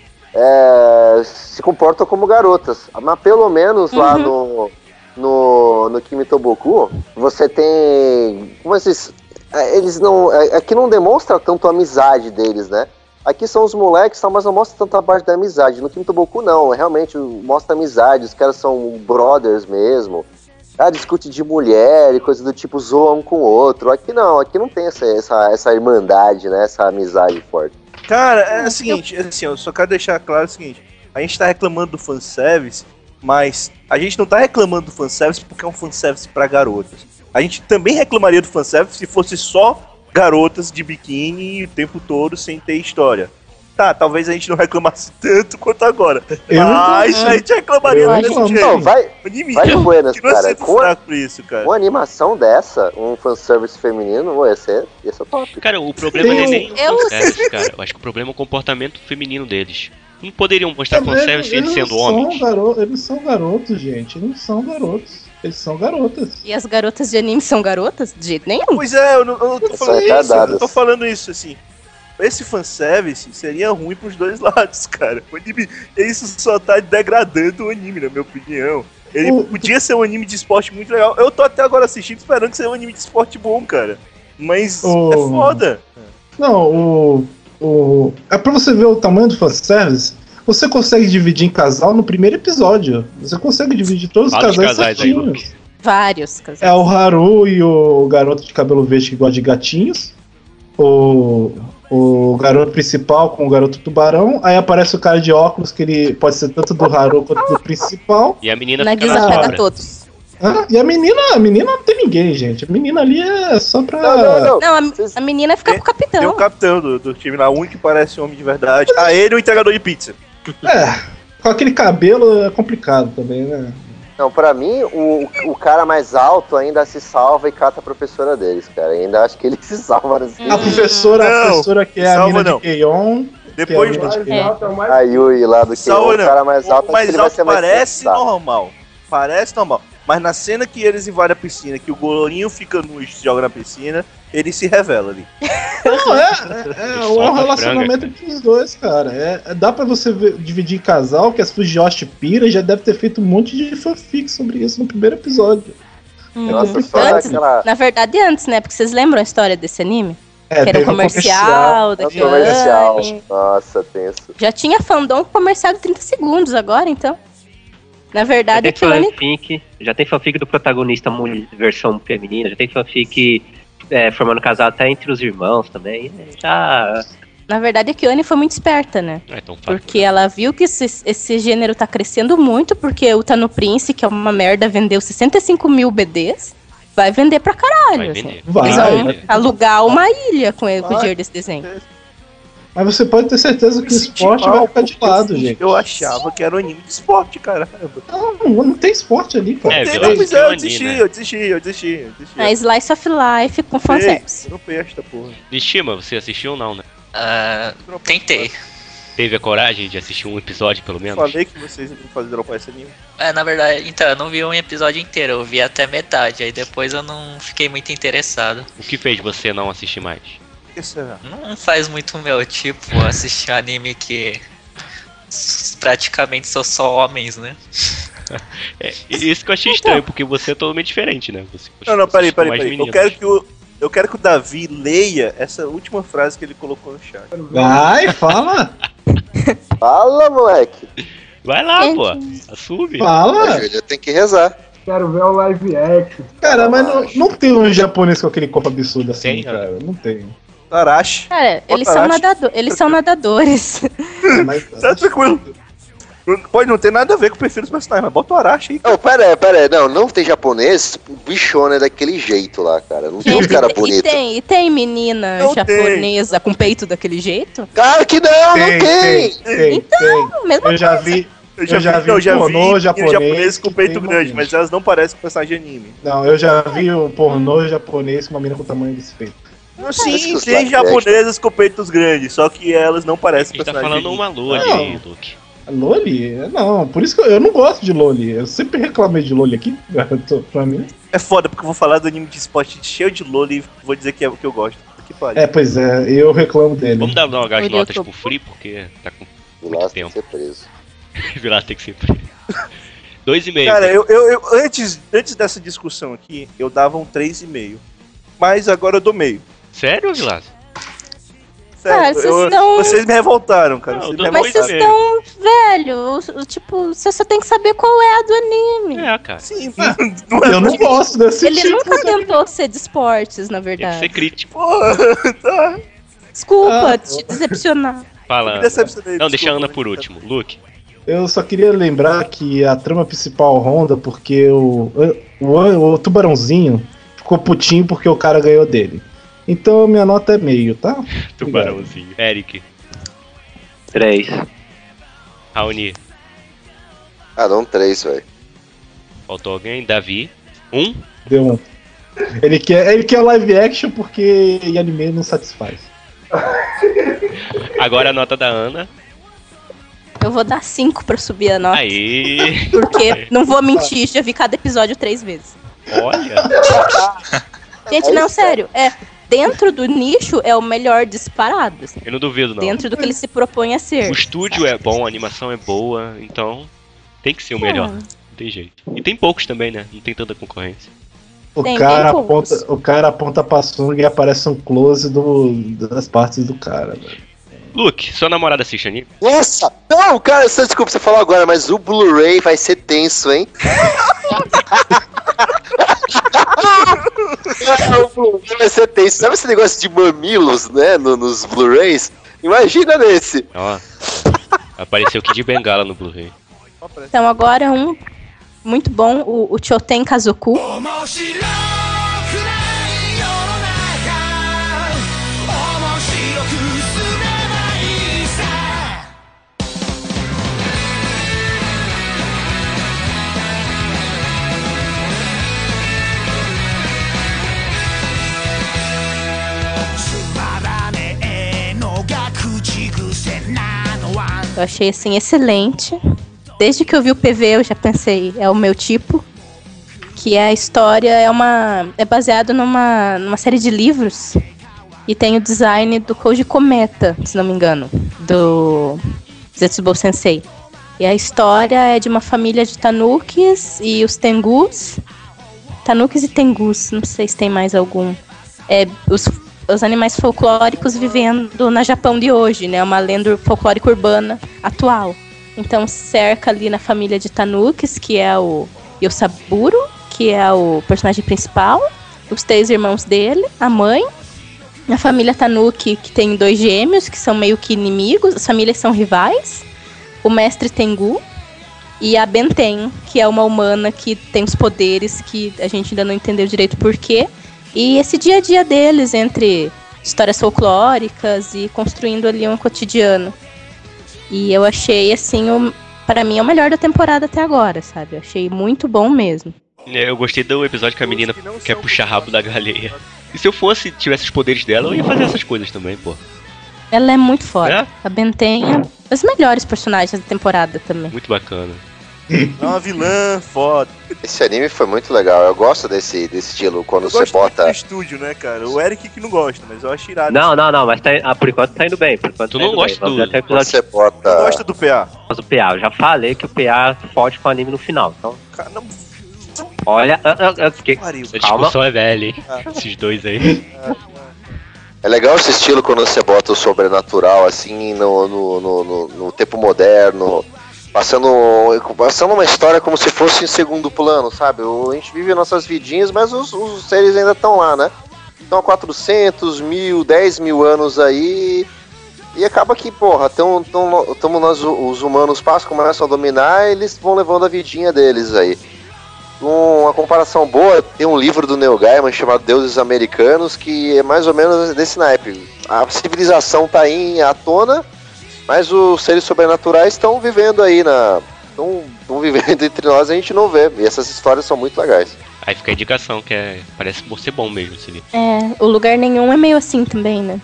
é, se comportam como garotas. Mas pelo menos lá no, no, no Kimitoboku, você tem. Como esses. é, Eles não. é, Aqui não demonstra tanto a amizade deles, né? Aqui são os moleques, mas não mostra tanta parte da amizade. No Kimitoboku não, realmente mostra amizade, os caras são brothers mesmo. Ah, discute de mulher e coisa do tipo, zoa um com o outro. Aqui não, aqui não tem essa, essa, essa irmandade, né? Essa amizade forte. Cara, é o seguinte, é assim, eu só quero deixar claro o seguinte. A gente tá reclamando do fanservice, mas a gente não tá reclamando do fanservice porque é um fanservice pra garotas. A gente também reclamaria do fanservice se fosse só garotas de biquíni o tempo todo sem ter história. Tá, talvez a gente não reclamasse tanto quanto agora. Eu Mas reclamo. a gente reclamaria Eu do mesmo reclamo. jeito. Não, vai, O anime vai de buenas, continua cara. sendo Com a, fraco por isso, cara. com a animação dessa, um fanservice feminino, pô, ia ser, ia ser top. Cara, o problema Tem não é um- nem o Eu- fanservice, cara. Eu acho que o problema é o comportamento feminino deles. Não poderiam mostrar Também, fanservice eles sendo são homens. garo- Eles são garotos, gente. Eles não são garotos. Eles são garotas. E as garotas de anime são garotas? De jeito nenhum. Pois é, eu não, eu não tô São falando isso, eu retardadas. não tô falando isso, assim. Esse fanservice seria ruim pros dois lados, cara. O anime, isso só tá degradando o anime, na minha opinião. Ele O- podia ser um anime de esporte muito legal. Eu tô até agora assistindo, esperando que seja um anime de esporte bom, cara. Mas O- é foda. Não, o. o é pra você ver o tamanho do fanservice. Você consegue dividir em casal no primeiro episódio. Você consegue dividir todos os Vários casais casais aí, certinhos. Vários casais. É o Haru e o garoto de cabelo verde que gosta de gatinhos. O, o garoto principal com o garoto tubarão. Aí aparece o cara de óculos, que ele pode ser tanto do Haru quanto do principal. E a menina Na fica Guisa na pega sombra. todos. Ah, e a menina, a menina não tem ninguém, gente. A menina ali é só pra. Não, não, não. Não, a, Vocês- a menina fica com o Tem o capitão. capitão do, do time lá, o único que parece homem de verdade. Ah, ele e o entregador de pizza. É, com aquele cabelo é complicado também, né? Não, pra mim, o, o cara mais alto ainda se salva e cata a professora deles, cara. Ainda acho que ele se salva nesse A professora, a Não, professora que é a salva mina não. de Keion. Depois, Que é a mina de É. Keion. É o mais A Yui lá do que salva o não. cara mais alto, o mais acho que ele vai alto ser mais parece sensado. normal. Parece normal. Mas na cena que eles invadem a piscina, que o Golorinho fica nu e se joga na piscina, ele se revela ali. Não, é, é, é, é Solta um a relacionamento franga, entre os dois, cara. É, é- dá pra você ver- dividir em casal, que as Fujoshi pira já deve ter feito um monte de fanfic sobre isso no primeiro episódio. Uhum. Nossa, só Antes, aquela... na verdade, antes, né? Porque vocês lembram a história desse anime? É, que era um teve comercial, É da um comercial. Gianni. Nossa, tenso. Já tinha fandom com comercial de trinta segundos agora, então. Na Já verdade, tem é que o anime... fanfic, já tem fanfic do protagonista mulher, versão feminina, já tem fanfic é, formando casal até entre os irmãos também. Já. Na verdade, a Kione foi muito esperta, né? Não é tão fácil. Porque ela viu que esse, esse gênero tá crescendo muito, porque o Tano Prince, que é uma merda, vendeu sessenta e cinco mil B Ds, vai vender pra caralho. Vai assim. vender. Vai, Eles vão vai. alugar uma ilha com, com o Vai. dinheiro desse desenho. Mas você pode ter certeza que o esporte vai ficar de lado, eu, gente. Eu achava que era um anime de esporte, caramba. Não, não tem esporte ali, cara. É, Tem, vilão mas de eu anime, desisti, né? eu desisti, eu desisti, eu desisti. É Slice of Life com fanservice. Eu não esta porra. Nishima, você assistiu ou não, né? Ah, tentei. Teve a coragem de assistir um episódio, pelo menos? Falei que vocês iam fazer dropar esse anime. É, na verdade, então, eu não vi um episódio inteiro, eu vi até metade, aí depois eu não fiquei muito interessado. O que fez você não assistir mais? Que será? Não faz muito o meu tipo assistir anime que praticamente são só homens, né? É, isso que eu achei estranho, porque você é totalmente diferente, né? Você, Não, não, peraí, peraí, mais peraí. Eu meninos. quero que o, eu quero que o Davi leia essa última frase que ele colocou no chat. Vai, fala! Fala, moleque. Vai lá, Gente. pô. Assume. A Fala! Júlia tem que rezar. Quero ver o live action. Cara, mas não, não tem um japonês com aquele corpo absurdo assim, Tem, cara. Não tem. Arashi. Cara, eles são, Arashi. nadado eles são nadadores. Mas, Tá tranquilo. Pode não ter nada a ver com o perfil dos personagens, mas bota o Arashi aí. Não, pera aí, pera aí. Não, não tem japonês, o bichona é daquele jeito lá, cara. Não tem um cara e bonito. tem, e tem menina Não japonesa com peito daquele jeito? Claro que não, tem, não tem. tem, tem, Então, tem. mesma Eu já vi. Eu já vi não, já pornô vi japonês japonês com que peito tem grande, uma mas elas não parecem com personagem de anime. Não, eu já vi o pornô japonês com uma mina com o tamanho desse peito. Sim, que os tem live japonesas com peitos grandes, só que elas não A parecem gente tá personagem falando de uma anime. lua Não. aí, Luke. Loli? Não, por isso que eu, eu não gosto de Loli. Eu sempre reclamei de Loli aqui. Pra mim. É foda, porque eu vou falar do anime de esporte cheio de loli e vou dizer que é o que eu gosto. Que pariu. É, pois é, eu reclamo dele. Vamos dar umas Olha, notas eu tô- pro Free, porque tá com O muito Laço tem que tempo. ser preso. Vilar tem que ser preso. Dois e meio. Cara, eu, eu, eu- antes, antes dessa discussão aqui, eu dava um três e meio. Mas agora eu dou meio. Sério, Vilas? Sério, Cara, vocês eu- estão- vocês me revoltaram, cara. Não, Vocês eu me dou Mas dois vocês e meio. estão, velho, o- o- tipo, você só tem que saber qual é a do anime. É, cara. Sim, Ah, não é Eu não gosto desse Ele tipo. nunca tentou ser de esportes, na Tem que ser verdade. crítico. Porra, tá. Desculpa Ah, te decepcionar. Fala. Me decepcionei, Não, deixa a desculpa, Ana por mas- último. Luke. Eu só queria lembrar que a trama principal ronda porque o, o, o tubarãozinho ficou putinho porque o cara ganhou dele. Então minha nota é meio, tá? Tubarãozinho. Eric. Três. Raoni. Ah, não, três, velho. Faltou alguém? Davi. Um. Deu um. Ele quer, ele quer live action porque em anime não satisfaz. Agora a nota da Ana. Eu vou dar cinco pra subir a nota. Aí. Porque, não vou mentir, já vi cada episódio três vezes. Olha. Gente, não, sério, é. Dentro do nicho é o melhor disparado, assim. Eu não duvido, não. Dentro do que ele se propõe a ser. O estúdio é bom, a animação é boa, então tem que ser o melhor. Ah. Não tem jeito. E tem poucos também, né? Não tem tanta concorrência. O Tem cara, bem poucos. aponta, o cara aponta pra sunga e aparece um close do, das partes do cara, velho. Luke, sua namorada assiste anime? Nossa! Não, cara, só desculpa você falar agora, mas o Blu-ray vai ser tenso, hein? O Blu-ray vai ser tenso. Sabe esse negócio de mamilos, né, no- nos Blu-rays? Imagina nesse. Ó. Apareceu o Kid Bengala no Blu-ray. Então agora um muito bom, o, o Choten Kazoku. Eu achei assim excelente. Desde que eu vi o P V eu já pensei, é o meu tipo. Que a história é uma é baseado numa, numa série de livros e tem o design do Koji Kometa, se não me engano, do Zetsubou Sensei. E a história é de uma família de tanukis e os tengus. Tanukis e tengus, não sei se tem mais algum. É, os, os animais folclóricos vivendo na Japão de hoje, né? Uma lenda folclórica urbana atual. Então cerca ali na família de tanukis, que é o Yosaburo, que é o personagem principal, os três irmãos dele, a mãe, a família Tanuki, que tem dois gêmeos, que são meio que inimigos, as famílias são rivais, o mestre Tengu e a Benten, que é uma humana que tem os poderes que a gente ainda não entendeu direito porquê, e esse dia a dia deles entre histórias folclóricas e construindo ali um cotidiano. E eu achei, assim, o, pra mim é o melhor da temporada até agora, sabe? Eu achei muito bom mesmo. Eu gostei do episódio que a menina quer puxar rabo da galinha. E se eu fosse, tivesse os poderes dela, eu ia fazer essas coisas também, pô. Ela é muito foda. É? A Ben tem os melhores personagens da temporada também. Muito bacana. É uma vilã foda. Esse anime foi muito legal. Eu gosto desse, desse estilo, quando Eu você gosto muito bota. do estúdio, né, cara? O Eric que não gosta, mas eu acho irado. Não, não, não, mas tá, ah, por enquanto tá indo bem. Por enquanto Tu tá não indo gosta bem. Vamos do- até o Quando episódio você Tu bota. gosta do P A? do P A. Eu já falei que o P A fode com o anime no final. Então, Cara, não... olha. ah, ah, ah, que- Pariu. Essa Calma. discussão é velha, hein? Esses dois aí. É legal esse estilo quando você bota o sobrenatural assim no, no, no, no, no tempo moderno, passando, passando uma história como se fosse em segundo plano, sabe? O- A gente vive nossas vidinhas, mas os, os seres ainda estão lá, né? Estão há quatrocentos, mil, dez mil anos aí. E acaba que, porra, tão, tão, tamo nós, os humanos passam, começam a dominar, e eles vão levando a vidinha deles aí. Uma comparação boa, tem um livro do Neil Gaiman chamado Deuses Americanos, que é mais ou menos desse naipe. A civilização tá aí à tona, mas os seres sobrenaturais estão vivendo aí na... Estão vivendo entre nós e a gente não vê. E essas histórias são muito legais. Aí fica a indicação, que é, parece ser bom mesmo esse livro. É, o Lugar Nenhum é meio assim também, né?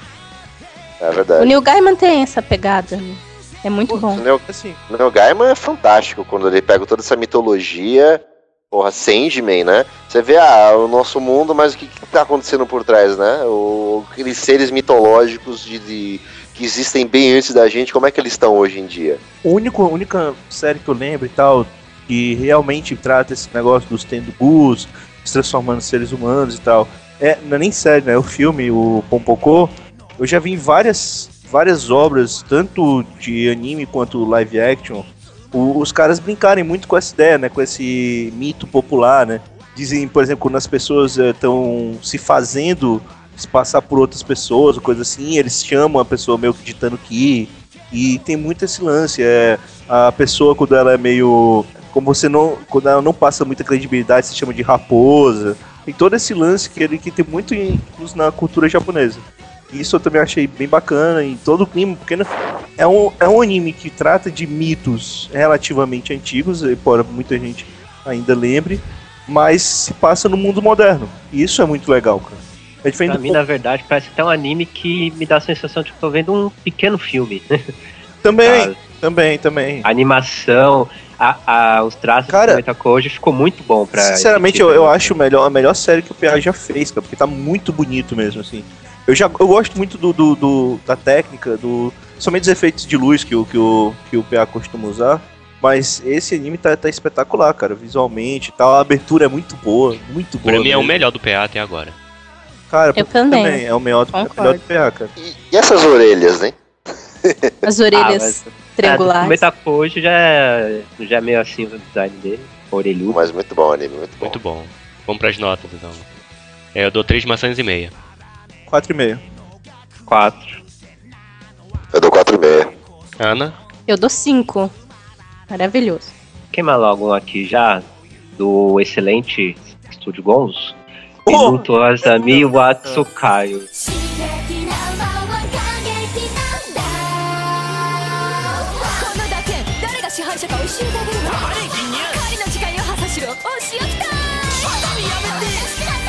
É O verdade. Neil Gaiman tem essa pegada, né? É muito O bom. Neil, Assim, o Neil Gaiman é fantástico quando ele pega toda essa mitologia. Porra, Sandman, né? Você vê ah, o nosso mundo, mas o que, que tá acontecendo por trás, né? O, aqueles seres mitológicos de, de- que existem bem antes da gente, como é que eles estão hoje em dia? o único, a única série que eu lembro e tal, que realmente trata esse negócio dos Tendugus, se transformando em seres humanos e tal, é, não é nem série, né? O filme, o Pompoko, eu já vi em várias, várias obras, tanto de anime quanto live action, o- os caras brincarem muito com essa ideia, né? Com esse mito popular, né? Dizem, por exemplo, quando as pessoas estão se fazendo se passar por outras pessoas, ou coisa assim, eles chamam a pessoa meio que de Tanuki. E tem muito esse lance, é a pessoa quando ela é meio, como você não, quando ela não passa muita credibilidade, se chama de raposa. Tem todo esse lance que ele que tem muito incluso na cultura japonesa. Isso eu também achei bem bacana em todo o clima, porque é um, é um anime que trata de mitos relativamente antigos, embora muita gente ainda lembre, mas se passa no mundo moderno. E isso é muito legal, cara. É diferente Pra do mim, na verdade, parece até um anime que me dá a sensação de que tô vendo um pequeno filme. Também, Ah, também, também. a animação, a, a, os traços Cara, do Metacoji ficou muito bom pra... Sinceramente, esse eu, tipo eu de- acho melhor, a melhor série que o P A já fez, cara, porque tá muito bonito mesmo, assim. Eu, já, eu gosto muito do, do, do- da técnica, do somente dos efeitos de luz que o, que o, que o P A costuma usar, mas esse anime tá, tá espetacular, cara, visualmente e tal, a abertura é muito boa, muito boa. Pra mim é o mesmo. melhor do P A até agora. Cara, Eu pra mim também. é o melhor, do- é o Concordo. melhor do P A, cara. E, e essas orelhas, né? As Ah, orelhas mas- É, do triangulares. Metacoji já é, já é meio assim o design dele, orelhudo. Mas muito bom o anime, muito bom. Muito bom. Vamos pras notas, então. É, eu dou três maçãs e meia. quatro e meio. quatro. Eu dou quatro e meio. Ana? Eu dou cinco. Maravilhoso. Queima logo um aqui já, do excelente Estúdio Gonzo. Oh! Minuto Azami Watsukayo. 刺激なまは過激なんだこのだけ誰が支配者か教えてあげるわ狩りの時間よハサシロお仕置きだハサミやめて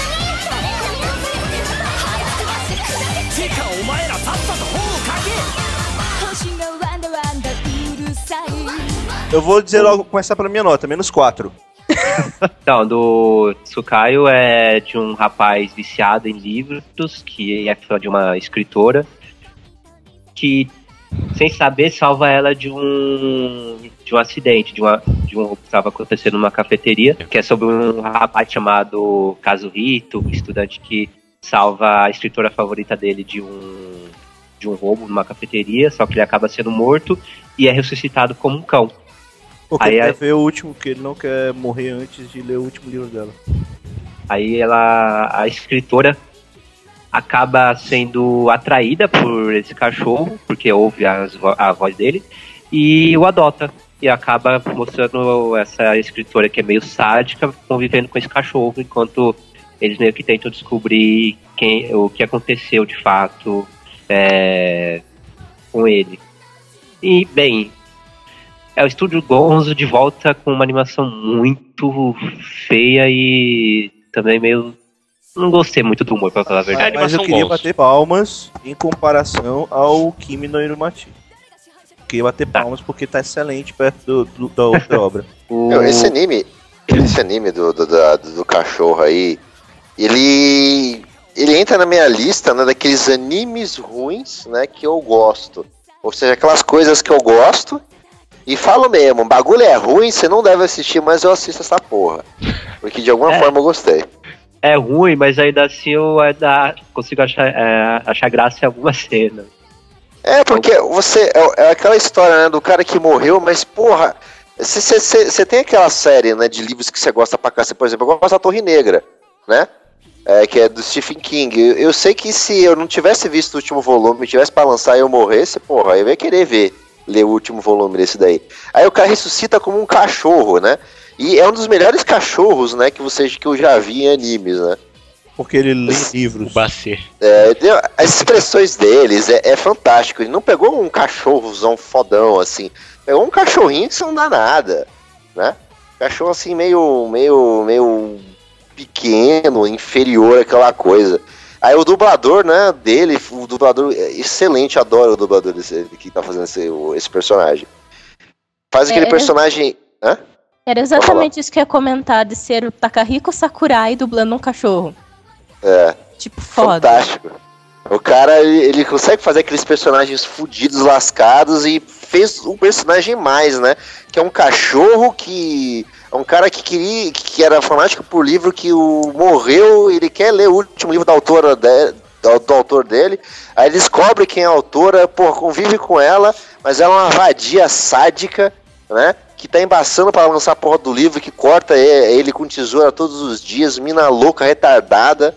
てかお前らさっさと本を書け星がワンダワンダうるさい Eu vou dizer logo, começar pela minha nota, menos quatro. Então, do Tsukayo é de um rapaz viciado em livros, que é filho de uma escritora, que, sem saber, salva ela de um de um acidente, de, uma, de um que estava acontecendo numa cafeteria, que é sobre um rapaz chamado Kazuhito, estudante que salva a escritora favorita dele de um, de um roubo numa cafeteria, só que ele acaba sendo morto e é ressuscitado como um cão. Porque Aí ele é- quer ver o último, que ele não quer morrer antes de ler o último livro dela. Aí ela, a escritora acaba sendo atraída por esse cachorro, porque ouve as vo- a voz dele, e o adota. E acaba mostrando essa escritora que é meio sádica convivendo com esse cachorro, enquanto eles meio que tentam descobrir quem, o que aconteceu de fato é, com ele. E, bem, é o Estúdio Gonzo de volta com uma animação muito feia e também meio Não gostei muito do humor, pra falar a verdade. Mas eu queria bater palmas em comparação ao Kimi no Inumati. Queria bater palmas porque tá excelente perto do, do, da outra obra. Meu, esse anime, esse anime do, do, do, do cachorro aí, ele, ele entra na minha lista, né, daqueles animes ruins, né, que eu gosto. Ou seja, aquelas coisas que eu gosto e falo mesmo, o bagulho é ruim, você não deve assistir, mas eu assisto essa porra. Porque de alguma É. forma eu gostei. É ruim, mas ainda assim eu ainda consigo achar, é, achar graça em algumas cenas. É, porque você. É, é aquela história, né, do cara que morreu, mas, porra. Você tem aquela série, né, de livros que você gosta pra cacete, por exemplo, eu gosto da Torre Negra, né? É, que é do Stephen King. Eu, eu sei que se eu não tivesse visto o último volume, tivesse pra lançar e eu morresse, porra, eu ia querer ver, ler o último volume desse daí. Aí o cara ressuscita como um cachorro, né? E é um dos melhores cachorros, né, que, você, que eu já vi em animes, né? Porque ele lê livros. O Bacê. É, as expressões deles é, é fantástico. Ele não pegou um cachorrozão fodão, assim. Pegou um cachorrinho que você não dá nada, né? Cachorro assim, meio, meio, meio pequeno, inferior àquela coisa. Aí o dublador, né, dele, o dublador é excelente, adoro o dublador desse, que tá fazendo esse, esse personagem. Faz aquele É, personagem... Hã? Era exatamente isso que eu ia comentar, de ser o Takahiko Sakurai dublando um cachorro. É. Tipo, foda. Fantástico. O cara, ele, ele consegue fazer aqueles personagens fudidos, lascados, e fez um personagem mais, né? Que é um cachorro que... É um cara que queria, que era fanático por livro, que o, morreu, ele quer ler o último livro da autora de, do, do autor dele, aí ele descobre quem é a autora, porra, convive com ela, mas ela é uma vadia sádica, né? Que tá embaçando para lançar a porra do livro, que corta ele com tesoura todos os dias, mina louca, retardada.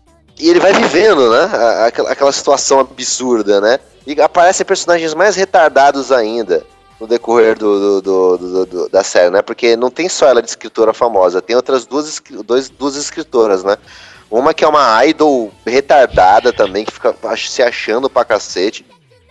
E ele vai vivendo, né? Aquela, aquela situação absurda, né? E aparecem personagens mais retardados ainda no decorrer do, do, do, do, do, da série, né? Porque não tem só ela de escritora famosa, tem outras duas, dois, duas escritoras, né? Uma que é uma idol retardada também, que fica se achando pra cacete.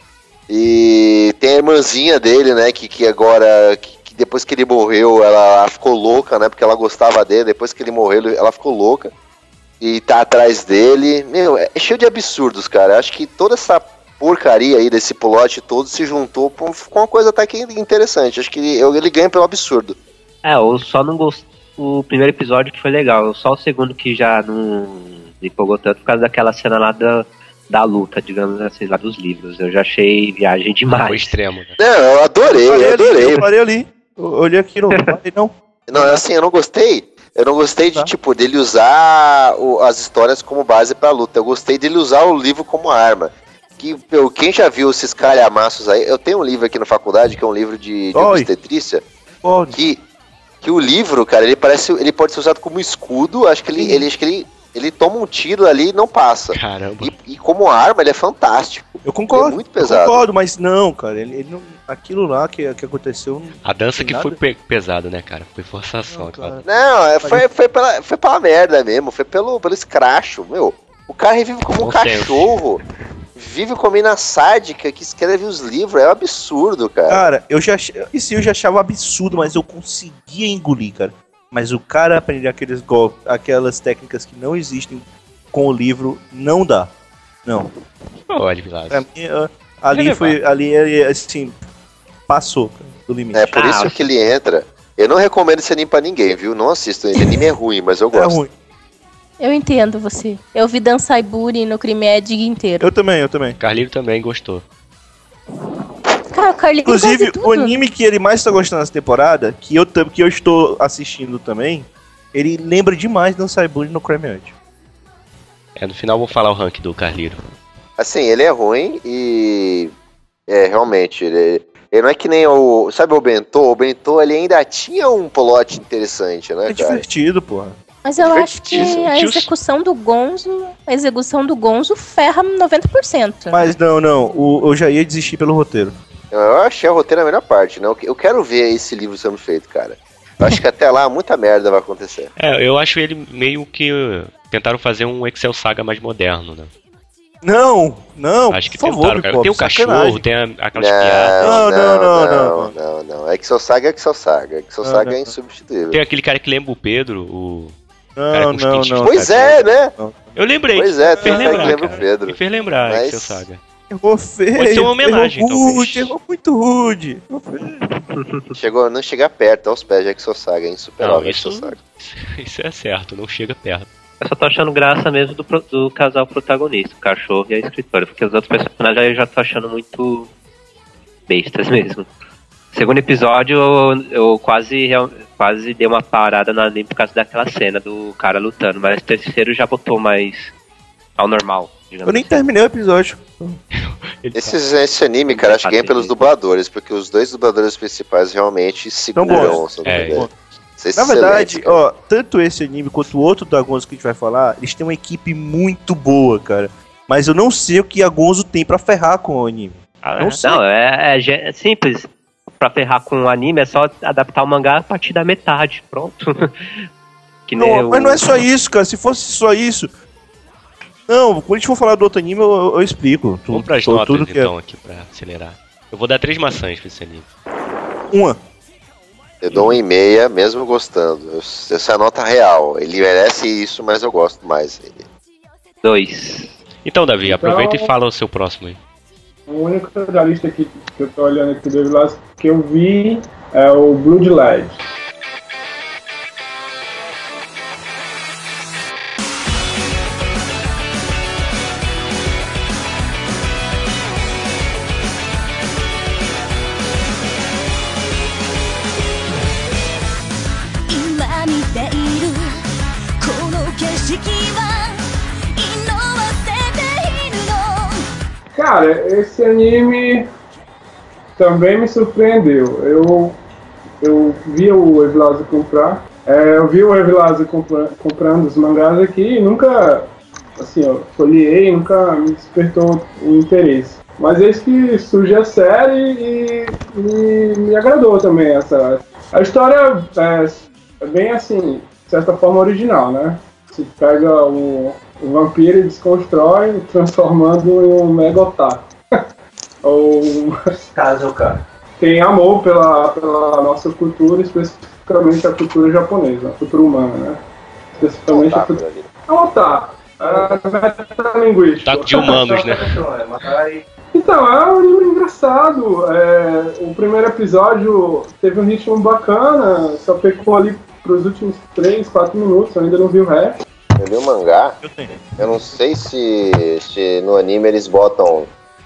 E tem a irmãzinha dele, né? Que, que agora... Que, que depois que ele morreu, ela, ela ficou louca, né? Porque ela gostava dele. Depois que ele morreu, ela ficou louca. E tá atrás dele. Meu, é cheio de absurdos, cara. Acho que toda essa porcaria aí desse plot todo se juntou com uma coisa até que interessante. Acho que ele, ele ganha pelo absurdo. É, eu só não gostei. O primeiro episódio que foi legal. Só o segundo que já não me empolgou tanto por causa daquela cena lá da, da luta, digamos assim, lá dos livros. Eu já achei viagem demais. Foi extremo, né? Não, eu adorei, eu, eu adorei. Ali, eu parei ali. Eu olhei aqui, não parei, não. Não, assim, eu não gostei. Eu não gostei de, tipo, dele usar o, as histórias como base pra luta. Eu gostei dele usar o livro como arma. Que, meu, quem já viu esses calhamaços aí... Eu tenho um livro aqui na faculdade, que é um livro de, de obstetrícia. Que, que o livro, cara, ele parece... Ele pode ser usado como escudo. Acho que ele, ele, acho que ele, ele toma um tiro ali e não passa. Caramba. E, e como arma, ele é fantástico. Eu concordo. Ele é muito pesado. Eu concordo, mas não, cara. Ele, ele não, aquilo lá que, que aconteceu... Não A dança tem que nada. foi pe- pesado, né, cara? Foi forçação. Não, aquela- Não, é, foi, foi, pela, foi pela merda mesmo. Foi pelo, pelo escracho, meu. O cara revive como um Bom senso. cachorro. Vive com a mina sádica que escreve os livros. É um absurdo, cara. Cara, eu já, ach- isso eu já achava absurdo, mas eu conseguia engolir, cara. Mas o cara aprender aqueles golpes, aquelas técnicas que não existem com o livro, não dá. Não. Olha, Vilas. Pra mim, uh, ali Relevar. foi, ali ele, assim, passou cara, do limite. É por Ah, isso que ele entra. Eu não recomendo esse anime pra ninguém, viu? Não assisto. Esse anime é ruim, mas eu É gosto. ruim. Eu entendo você. Eu vi Dansai Buri no Crime Edge inteiro. Eu também, eu também. Carlinho também gostou. Cara, o Carlinhos Inclusive, gosta de o tudo. anime que ele mais tá gostando nessa temporada, que eu, tam- que eu estou assistindo também, ele lembra demais do Saiburi no Crime Edge. É, no final eu vou falar o rank do Carliro. Assim, ele é ruim e... É, realmente, ele... Ele não é que nem o... Sabe o Bentô? O Bentô, ele ainda tinha um plot interessante, né, É cara? divertido, porra. Mas eu acho que Divertido. a execução do Gonzo, a execução do Gonzo ferra noventa por cento. Mas não, não, o, eu já ia desistir pelo roteiro. Eu achei o roteiro a melhor parte, né? Eu- Eu quero ver esse livro sendo feito, cara. Eu acho que até lá muita merda vai acontecer. É, eu acho ele meio que uh, tentaram fazer um Excel Saga mais moderno, né? Não, não, Acho que por favor, tentaram, cara. Pipoca, Tem o cachorro, sacanagem. tem a, aquelas Não, piadas. Não, não, não, não, não, não. Exo Saga é Exo Saga. Exo Não, Saga não. é insubstituível. Tem aquele cara que lembra o Pedro, o... Cara, Não, com os não, quintos não. Pois cara. é, né? Eu lembrei. Pois é, me fez tem que lembrar, lembra o cara. Pedro. Me fez lembrar, Mas- seu Saga. Errou feio. Pode ser uma homenagem, errou talvez. rude, errou muito rude. Errou feio. Chegou, não chegar perto, aos pés de Exosaga, é insuperável. Não, isso, Exosaga. isso é certo, não chega perto. Eu só tô achando graça mesmo do, pro- do casal protagonista, o cachorro e a escritora, porque os outros personagens eu já tô achando muito bestas mesmo. Segundo episódio, eu, eu quase, real- quase dei uma parada no anime por causa daquela cena do cara lutando, mas o terceiro já botou mais ao normal, digamos Eu nem assim. terminei o episódio. Ele Esse, esse anime, cara, acho que ganha pelos dubladores, porque os dois dubladores principais realmente seguram. bons. essa É, ideia. Vocês Na excelentes, verdade, cara. ó, tanto esse anime quanto o outro da Gonzo que a gente vai falar, eles têm uma equipe muito boa, cara. Mas eu não sei o que a Gonzo tem pra ferrar com o anime. Ah, Não é? sei. Não, é, é ge- é simples. Pra ferrar com o anime é só adaptar o mangá a partir da metade, pronto. que nem Não, o- mas não é só isso, cara. Se fosse só isso. Não, quando a gente for falar do outro anime, eu, eu- eu explico. Tu- Vamos pras tu- notas tudo que é- então aqui pra acelerar. Eu vou dar três maçãs pra esse anime. Uma. Eu dou um e meia, mesmo gostando. Eu- Essa é a nota real. Ele merece isso, mas eu gosto mais dele. Dois. Então, Davi, aproveita Então- e fala o seu próximo aí. O único da lista aqui que eu tô olhando aqui do Evilás que eu vi é o Bloodline. 今見ているこの景色は色あせているの Cara, esse anime também me surpreendeu. Eu, eu vi o Evilásio comprar. É, eu vi o Evilásio compra, comprando os mangás aqui e nunca, assim, eu folheei, nunca me despertou o interesse. Mas eis que surge a série e, e me agradou também essa. A história é, é bem assim, de certa forma original, né? Se pega o, o vampiro e desconstrói, transformando em um mega otaku. Ou Caso, cara. tem amor pela, pela nossa cultura, especificamente a cultura japonesa, a cultura humana, né? Especificamente a Otaku cultura. da vida. É um otaku. É metalinguístico. Taco de humanos, né? Então, é um anime engraçado. É, o primeiro episódio teve um ritmo bacana, só pecou ali pros últimos três, quatro minutos, eu ainda não vi o resto. Eu li o mangá. Eu tenho. Eu não sei se, se no anime eles botam.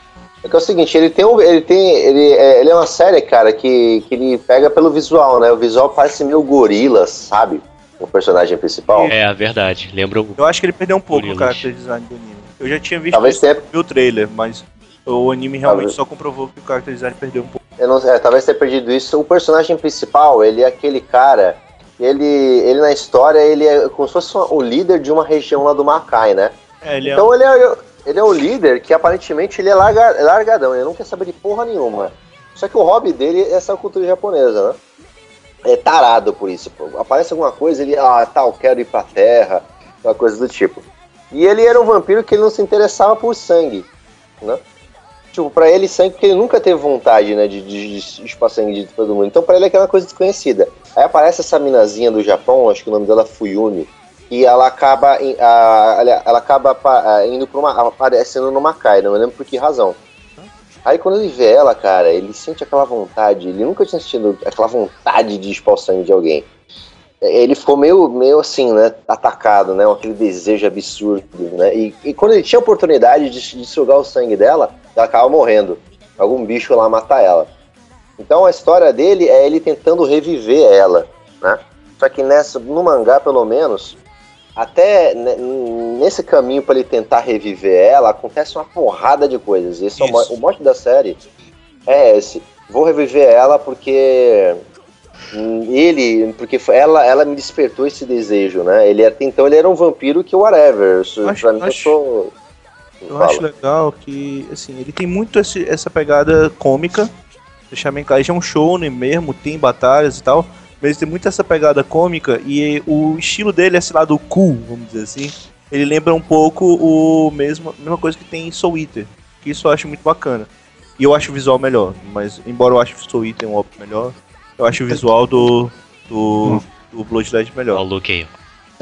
É que é o seguinte, ele tem um. Ele tem. Ele é, ele é uma série, cara, que, que ele pega pelo visual, né? O visual parece meio gorila, sabe? O personagem principal. É, a verdade. Lembra o. Eu acho que ele perdeu um pouco o Gorilas. character design do anime. Eu já tinha visto Talvez isso tenha. no meu trailer, mas o anime realmente Talvez. só comprovou que o character design perdeu um pouco. Eu não, é, talvez tenha perdido isso. O personagem principal, ele é aquele cara. Ele, ele na história, ele é como se fosse o líder de uma região lá do Makai, né? É, ele é Então ele é, ele é um líder que aparentemente ele é larga, largadão, ele não quer saber de porra nenhuma. Só que o hobby dele é essa cultura japonesa, né? É tarado por isso. Pô. Aparece alguma coisa, ele, ah, tal, quero ir pra terra, uma coisa do tipo. E ele era um vampiro que ele não se interessava por sangue, né? Tipo, pra ele sangue, porque ele nunca teve vontade, né, de, de, de chupar sangue de todo mundo. Então pra ele é aquela coisa desconhecida. Aí aparece essa minazinha do Japão, acho que o nome dela é Fuyumi, e ela acaba, em- a- ela ela acaba pa- a- indo pra uma, aparecendo no Makai, não me lembro por que razão. Aí quando ele vê ela, cara, ele sente aquela vontade, ele nunca tinha sentido aquela vontade de expor o sangue de alguém. Ele ficou meio, meio assim, né, atacado, né, aquele desejo absurdo, né, e, e quando ele tinha a oportunidade de, de sugar o sangue dela, ela acaba morrendo, algum bicho lá mata ela. Então a história dele é ele tentando reviver ela, né, só que nessa, no mangá pelo menos, até né, nesse caminho para ele tentar reviver ela, acontece uma porrada de coisas. Esse é o, mo- Isso. o mote da série é esse. Vou reviver ela porque hum, ele, porque foi- ela, ela me despertou esse desejo, né? Ele até então ele era um vampiro que whatever. Isso, Acho- pra mim acho- eu sou. Eu Fala. acho legal que, assim, ele tem muito esse- essa pegada cômica. O Shaman Kai já é um shounen mesmo, tem batalhas e tal, mas ele tem muito essa pegada cômica e o estilo dele é esse lado cool, vamos dizer assim. Ele lembra um pouco o mesmo, a mesma coisa que tem em Soul Eater, que isso eu acho muito bacana. E eu acho o visual melhor, mas embora eu ache o Soul Eater um óbvio melhor, eu acho o visual do, do, do Bloodline Ó, o melhor. Luke aí.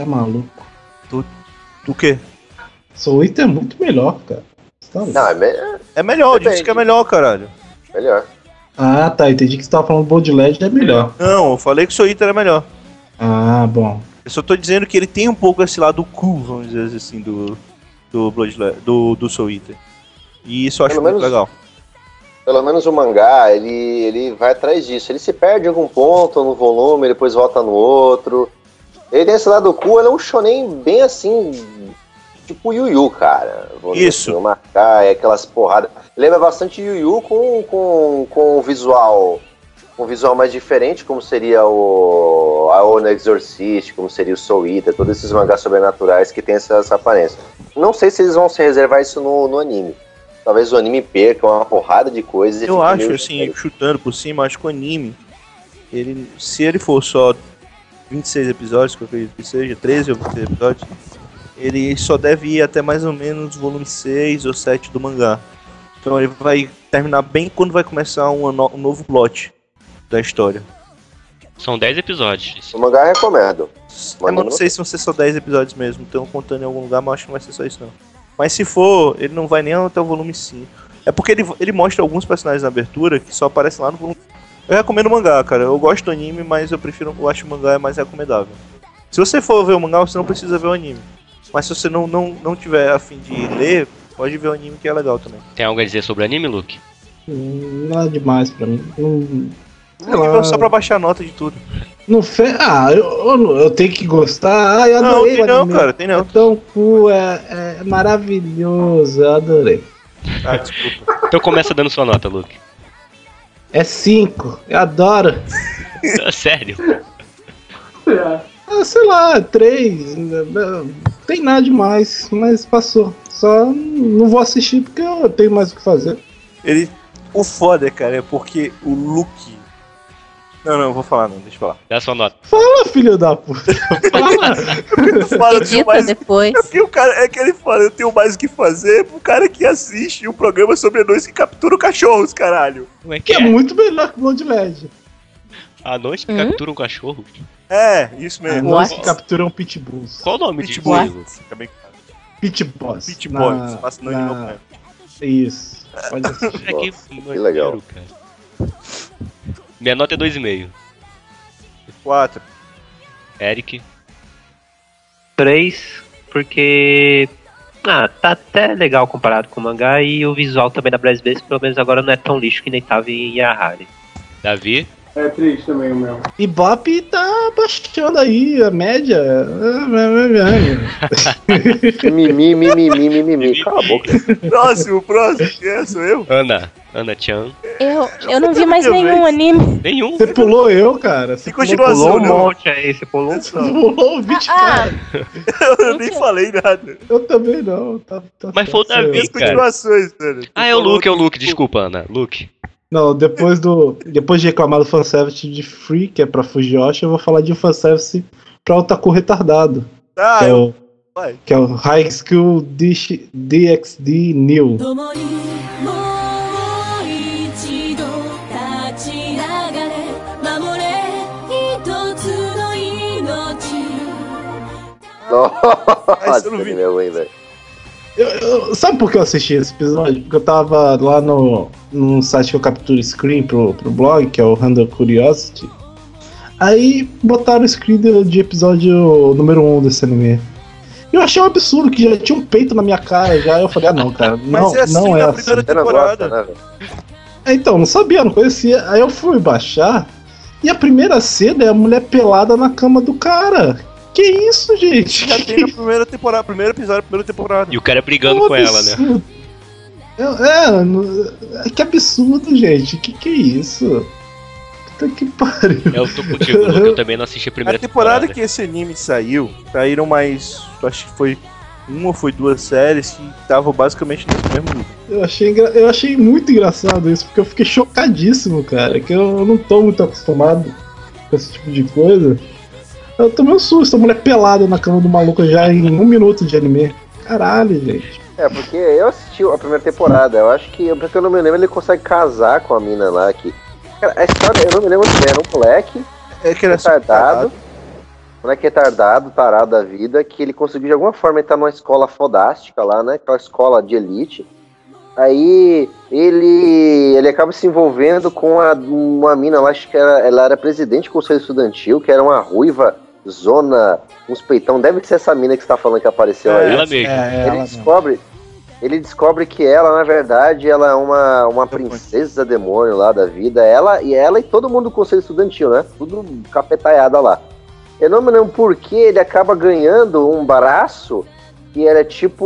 Tá maluco. O quê? Soul Eater é muito melhor, cara. Você tá louco. Não, é, me- É melhor, Depende. disse que é melhor, caralho. melhor. Ah, tá. Entendi que você tava falando Blood Legend é melhor. Não, eu falei que o Soul Eater é melhor. Ah, bom. Eu só tô dizendo que ele tem um pouco esse lado cool, vamos dizer assim, do, do Blood Le- do, do Soul Eater. E isso eu acho Pelo muito menos- legal. Pelo menos o mangá, ele, ele vai atrás disso. Ele se perde em algum ponto no volume, depois volta no outro. Ele tem esse lado cool, ele é um shonen bem assim, tipo Yu Yu, cara. Vamos dizer Isso. assim, o marcar, é aquelas porradas. Lembra bastante Yu Yu com, com, com o visual, com um visual mais diferente, como seria o a Ona Exorcist, como seria o Soul Eater, todos esses mangás sobrenaturais que tem essa, essa aparência. Não sei se eles vão se reservar isso no, no anime. Talvez o anime perca uma porrada de coisas. e Eu fique acho, meio assim, estranho. chutando por cima, acho que o anime, ele, se ele for só vinte e seis episódios, que eu acredito que seja, treze ou vinte e seis episódios, ele só deve ir até mais ou menos volume seis ou sete do mangá. Então ele vai terminar bem quando vai começar um, no- um novo plot da história. São dez episódios. O mangá eu recomendo. O É, anime mas não sei se vão ser só dez episódios mesmo, estão contando em algum lugar, mas acho que não vai ser só isso não. Mas se for, ele não vai nem até o volume cinco. É porque ele, ele mostra alguns personagens na abertura que só aparecem lá no volume. Eu recomendo o mangá, cara. Eu gosto do anime, mas eu prefiro. Eu acho que o mangá é mais recomendável. Se você for ver o mangá, você não precisa ver o anime. Mas se você não, não, não tiver a fim de ler, pode ver o anime que é legal também. Tem algo a dizer sobre o anime, Luke? Hum, Nada demais pra mim. Não, sei O anime lá. é só pra baixar a nota de tudo. Não fe... Ah, eu, eu, eu tenho que gostar. Ah, eu Não, adorei tem o não, anime. cara, tem não. É tão cool, é, é maravilhoso, eu adorei. Ah, desculpa. Então começa dando sua nota, Luke. É cinco, eu adoro. Sério. Ah, sei lá, três. Não tem nada demais, mas passou. Só não vou assistir porque eu tenho mais o que fazer. Ele. O foda, cara, é porque o Luke. Não, não, eu vou falar não, deixa eu falar. Dá sua nota. Fala, filho da puta. Fala. Eu falo, eu tenho Edita mais- depois. É porque o cara, é que ele fala, eu tenho mais o que fazer pro cara que assiste um programa sobre anões que capturam cachorros, caralho. Como é que Que é é? muito melhor que o Blood Legend. A noite que Hum? captura um cachorro? É, isso mesmo. Nós What? que capturam pitbulls. Qual o nome de Pitbull. jogo? Acabei com Pitboss. Pit Boys, Na- passa no na- Animal Planet. Isso. Pode assistir. É que, Nossa, que legal. cara. Minha nota é dois e meio. quatro. Eric. Três, porque. Ah, tá até legal comparado com o mangá e o visual também da Brass Base, pelo menos agora não é tão lixo que nem tava em Yahari. Davi. É triste também o meu. E Bop tá baixando aí a média. Mimi, mimi, mimi, mimi. Cala a boca. Próximo, próximo. Quem é? Sou eu? Ana. Ana Chan. Eu, eu não vi mais Meu nenhum Deus. anime. Nenhum. Você pulou eu, cara. Você E continuação, Pulou um não. monte aí, você pulou um Você pulou o vídeo, Ah, cara. Eu nem falei nada. Eu também não. Tá, tá Mas foi o certo. Davi, As cara. continuações, velho. Ah, é o Luke, é o Luke. Desculpa, Ana. Luke. Não, depois do. Depois de reclamar do fanservice de Free, que é pra Fujoshi, eu vou falar de um fanservice pra Otaku retardado. Ah, que, é eu... o, vai. que é o High School D X D New. 共にもう一度立ち上がれ守れ一つの命 Nossa, eu não vi. ele é ruim, velho. Eu- eu- sabe por que eu assisti esse episódio? Porque eu tava lá no, num site que eu capturo screen pro, pro blog, que é o Handle Curiosity. Aí botaram o screen de, de episódio número um desse anime. E eu achei um absurdo que já tinha um peito na minha cara já. Eu falei, ah não, cara, não, Mas é assim não é na assim. primeira Você não temporada. gosta, né, velho? É, então, não sabia, não conhecia. Aí eu fui baixar e a primeira cena é a mulher pelada na cama do cara. Que isso, gente? Já tem na primeira temporada, primeiro episódio da primeira temporada. E o cara brigando Que com ela, né? absurdo. É, é, no- é, que absurdo, gente. Que que é isso? Puta que pariu. Eu tô contigo, Luke. Eu também não assisti a primeira A temporada, temporada. que esse anime saiu, saíram mais. Acho que foi uma ou foi duas séries que estavam basicamente nesse mesmo nível. Eu achei, engra- eu achei muito engraçado isso, porque eu fiquei chocadíssimo, cara. Que eu não tô muito acostumado com esse tipo de coisa. Eu tomei um susto, a mulher pelada na cama do maluco já em um minuto de anime. Caralho, gente. É, porque eu assisti a primeira temporada. Eu acho que, porque eu não me lembro, ele consegue casar com a mina lá. Que... Cara, a história, eu não me lembro muito bem. Era um moleque É que era retardado. moleque retardado, tarado da vida, que ele conseguiu de alguma forma entrar numa escola fodástica lá, né? Aquela escola de elite. Aí ele, ele acaba se envolvendo com a, uma mina lá, acho que era, ela era presidente do conselho estudantil, que era uma ruiva, zona, uns peitão. Deve ser essa mina que você tá falando que apareceu É, aí. ela mesmo. É, é Ele ela descobre, ele descobre que ela, na verdade, ela é uma, uma princesa demônio lá da vida. Ela e ela e todo mundo do conselho estudantil, né? Tudo capetaiada lá. Eu não me lembro por que ele acaba ganhando um braço que era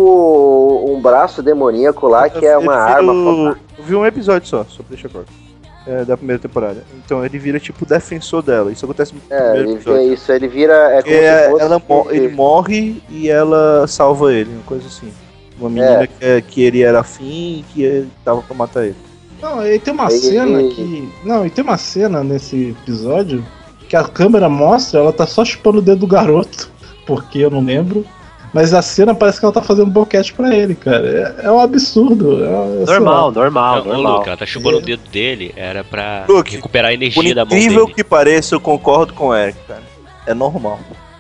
tipo um braço demoníaco lá, que é uma Ele arma. vira- Eu vi um episódio só, só deixa claro. É, da primeira temporada. Então ele vira tipo defensor dela. Isso acontece no É, primeiro ele episódio. vira isso, ele vira. É como É, se fosse. ela mo- ele morre e ela salva ele, uma coisa assim. Uma menina É. que, é- que ele era afim e que ele tava pra matar ele. Não, e tem uma Ele- cena que. Não, e tem uma cena nesse episódio que a câmera mostra, ela tá só chupando o dedo do garoto, porque eu não lembro. Mas a cena parece que ela tá fazendo boquete pra ele, cara. É, é um absurdo. É, é, sei Normal, lá. normal, Não, ô, normal. Luke, ela tá chupando o dedo dele, era pra Luke, recuperar a Por energia da mão incrível dele. que pareça, eu concordo com o Eric, cara. É normal.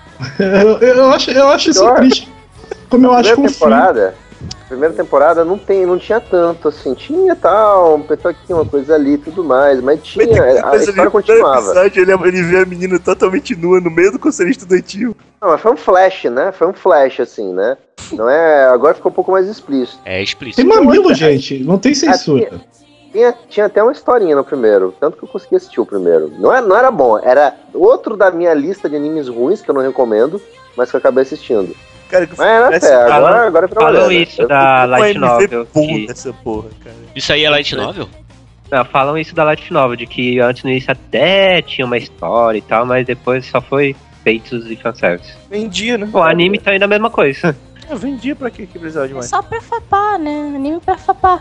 Eu, eu acho, eu acho isso Pior. triste. Como eu acho que Primeira um filme. temporada, primeira temporada não, tem, não tinha tanto, assim, tinha tal, um pessoal aqui, uma coisa ali e tudo mais, mas tinha, a história continuava. Episódio, ele, ele vê a menina totalmente nua no meio do conselho estudantil. Não, mas foi um flash, né? Foi um flash, assim, né? Não é. Agora ficou um pouco mais explícito. É explícito. Tem mamilo, gente. Não tem censura. Tinha, tinha até uma historinha no primeiro, tanto que eu consegui assistir o primeiro. Não, é, não era bom, era outro da minha lista de animes ruins que eu não recomendo, mas que eu acabei assistindo. Cara, que Mas era parece- até, agora, falam- agora virou Falam lenda. isso Eu- da um Light M V Novel. bom Que... dessa porra, cara. Isso aí é light novel? Não, falam isso da Light Novel, de que antes no início até tinha uma história e tal, mas depois só foi feitos e fanservice. Vendia, né? O anime tá indo a mesma coisa. Eu vendia pra que que precisava É demais? só pra fapar, né? Anime pra fapar.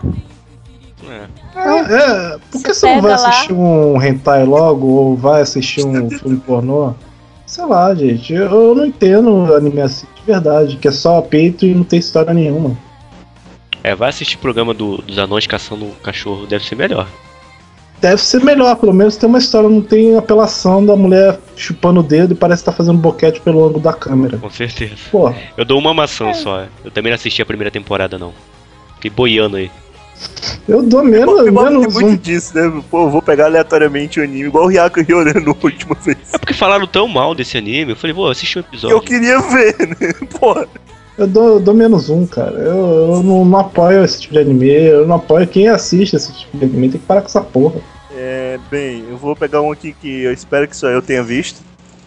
É. É, é, por que Você você não vai pega lá- assistir um hentai logo ou vai assistir um filme pornô? Sei lá, gente. Eu, eu não entendo anime assim de verdade, que é só peito e não tem história nenhuma. É, vai assistir o programa do- dos anões caçando o cachorro, deve ser melhor. Deve ser melhor, pelo menos tem uma história, não tem apelação da mulher chupando o dedo e parece que tá fazendo boquete pelo ângulo da câmera. Com certeza. Pô, Eu dou uma maçã só. Eu também não assisti a primeira temporada, não. Fiquei boiando aí. eu dou menos, Pokémon tem menos muito um. disso, né? Pô, eu vou pegar aleatoriamente o anime, igual o Hyaku Hyoran no última vez. É porque falaram tão mal desse anime, eu falei, vou assistir um episódio. Eu queria ver, né? Porra. Eu dou, eu dou menos um, cara. Eu, eu não, não apoio esse tipo de anime. Eu não apoio quem assiste esse tipo de anime. Tem que parar com essa porra. É, bem, eu vou pegar um aqui que eu espero que só eu tenha visto.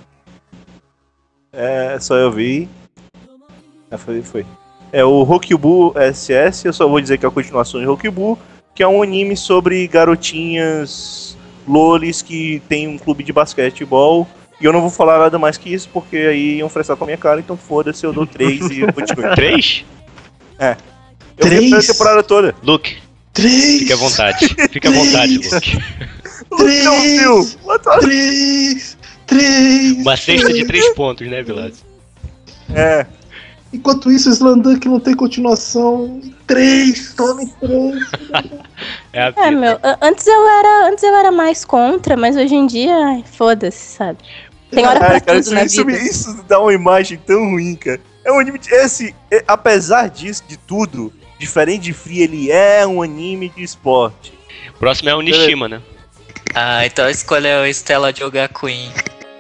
É, só eu vi. Ah, foi, foi. É o Rokubu S S, eu só vou dizer que é a continuação de Rokubu, que é um anime sobre garotinhas lolis que tem um clube de basquetebol. E eu não vou falar nada mais que isso, porque aí iam frestar com a minha cara, então foda-se, eu dou três e continue. Três? Eu vi a primeira Três? temporada toda. Luke, Três! fique à vontade. Fique à vontade, Luke. Você não viu? What the- Três! Três! Uma cesta de três pontos, né, Vilas? É. Enquanto isso, Slandunk não tem continuação. Três! Tome três! É a É, vida. meu, a- antes eu era, antes eu era mais contra, mas hoje em dia, ai, foda-se, sabe? Tem hora pra Ai, cara, tudo isso, na isso, vida. me- isso dá uma imagem tão ruim, cara. É um anime de. Esse, é, apesar disso, de tudo, diferente de Free, ele é um anime de esporte. Próximo é o Nishima, né? Ah, então escolheu Stella Joga Queen.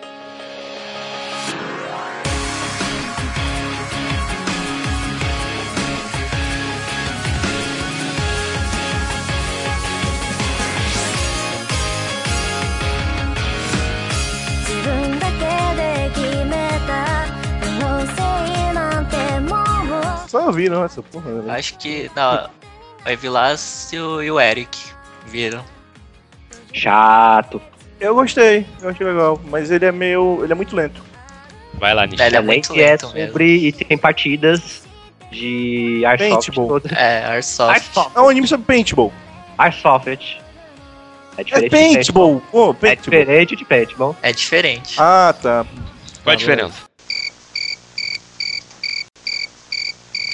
Só eu vi, não, essa porra. Né? Acho que. Não, o Evilas e o, e o Eric viram. Chato. Eu gostei, eu achei legal, mas ele é meio. ele é muito lento. Vai lá, Nishima. Ele é Além muito que é lento mesmo. sobre. E tem partidas de Airsoft. Paintball. todas. É, Airsoft. Airsoft. É um anime sobre paintball. Airsoft. É É diferente de paintball! Pô, É paintball. diferente de paintball. É diferente. Ah, tá. Qual a diferença?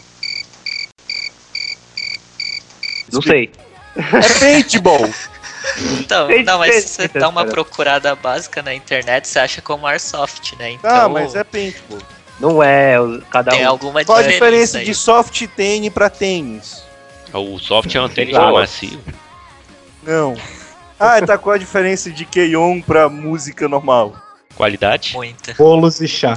Não sei. É paintball! Então, Tem não, mas se você diferença, dá uma cara. procurada básica na internet, você acha como Airsoft, né? Então, Ah, mas é paintball. Não é, o- cada tem um. alguma Qual a diferença diferença aí. de soft tênis pra tênis? O soft é um tênis Claro. macio. Não. Ah, tá, qual a diferença de K-On pra música normal? Qualidade? Muita. Bolos e chá.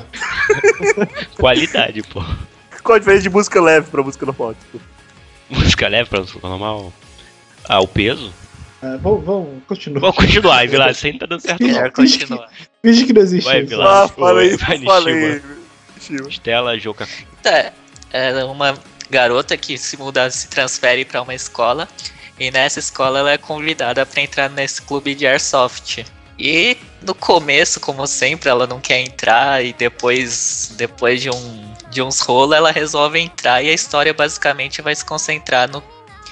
Qualidade, pô. Qual a diferença de música leve pra música normal? Tipo, Música leve pra música normal. Ah, o peso? Ah, vamos, vamos, continua. Vamos continuar, aí, Vilas. Isso aí não tá dando certo, não. É, continua. Finge que não existe Vai, isso. Vilas. ah, falei, Oi, vai, falei. Nishima. Estela Joka. É, é uma garota que se muda, se transfere pra uma escola. E nessa escola ela é convidada pra entrar nesse clube de Airsoft. E no começo, como sempre, ela não quer entrar. E depois, depois de, um, de uns rolos, ela resolve entrar. E a história basicamente vai se concentrar no...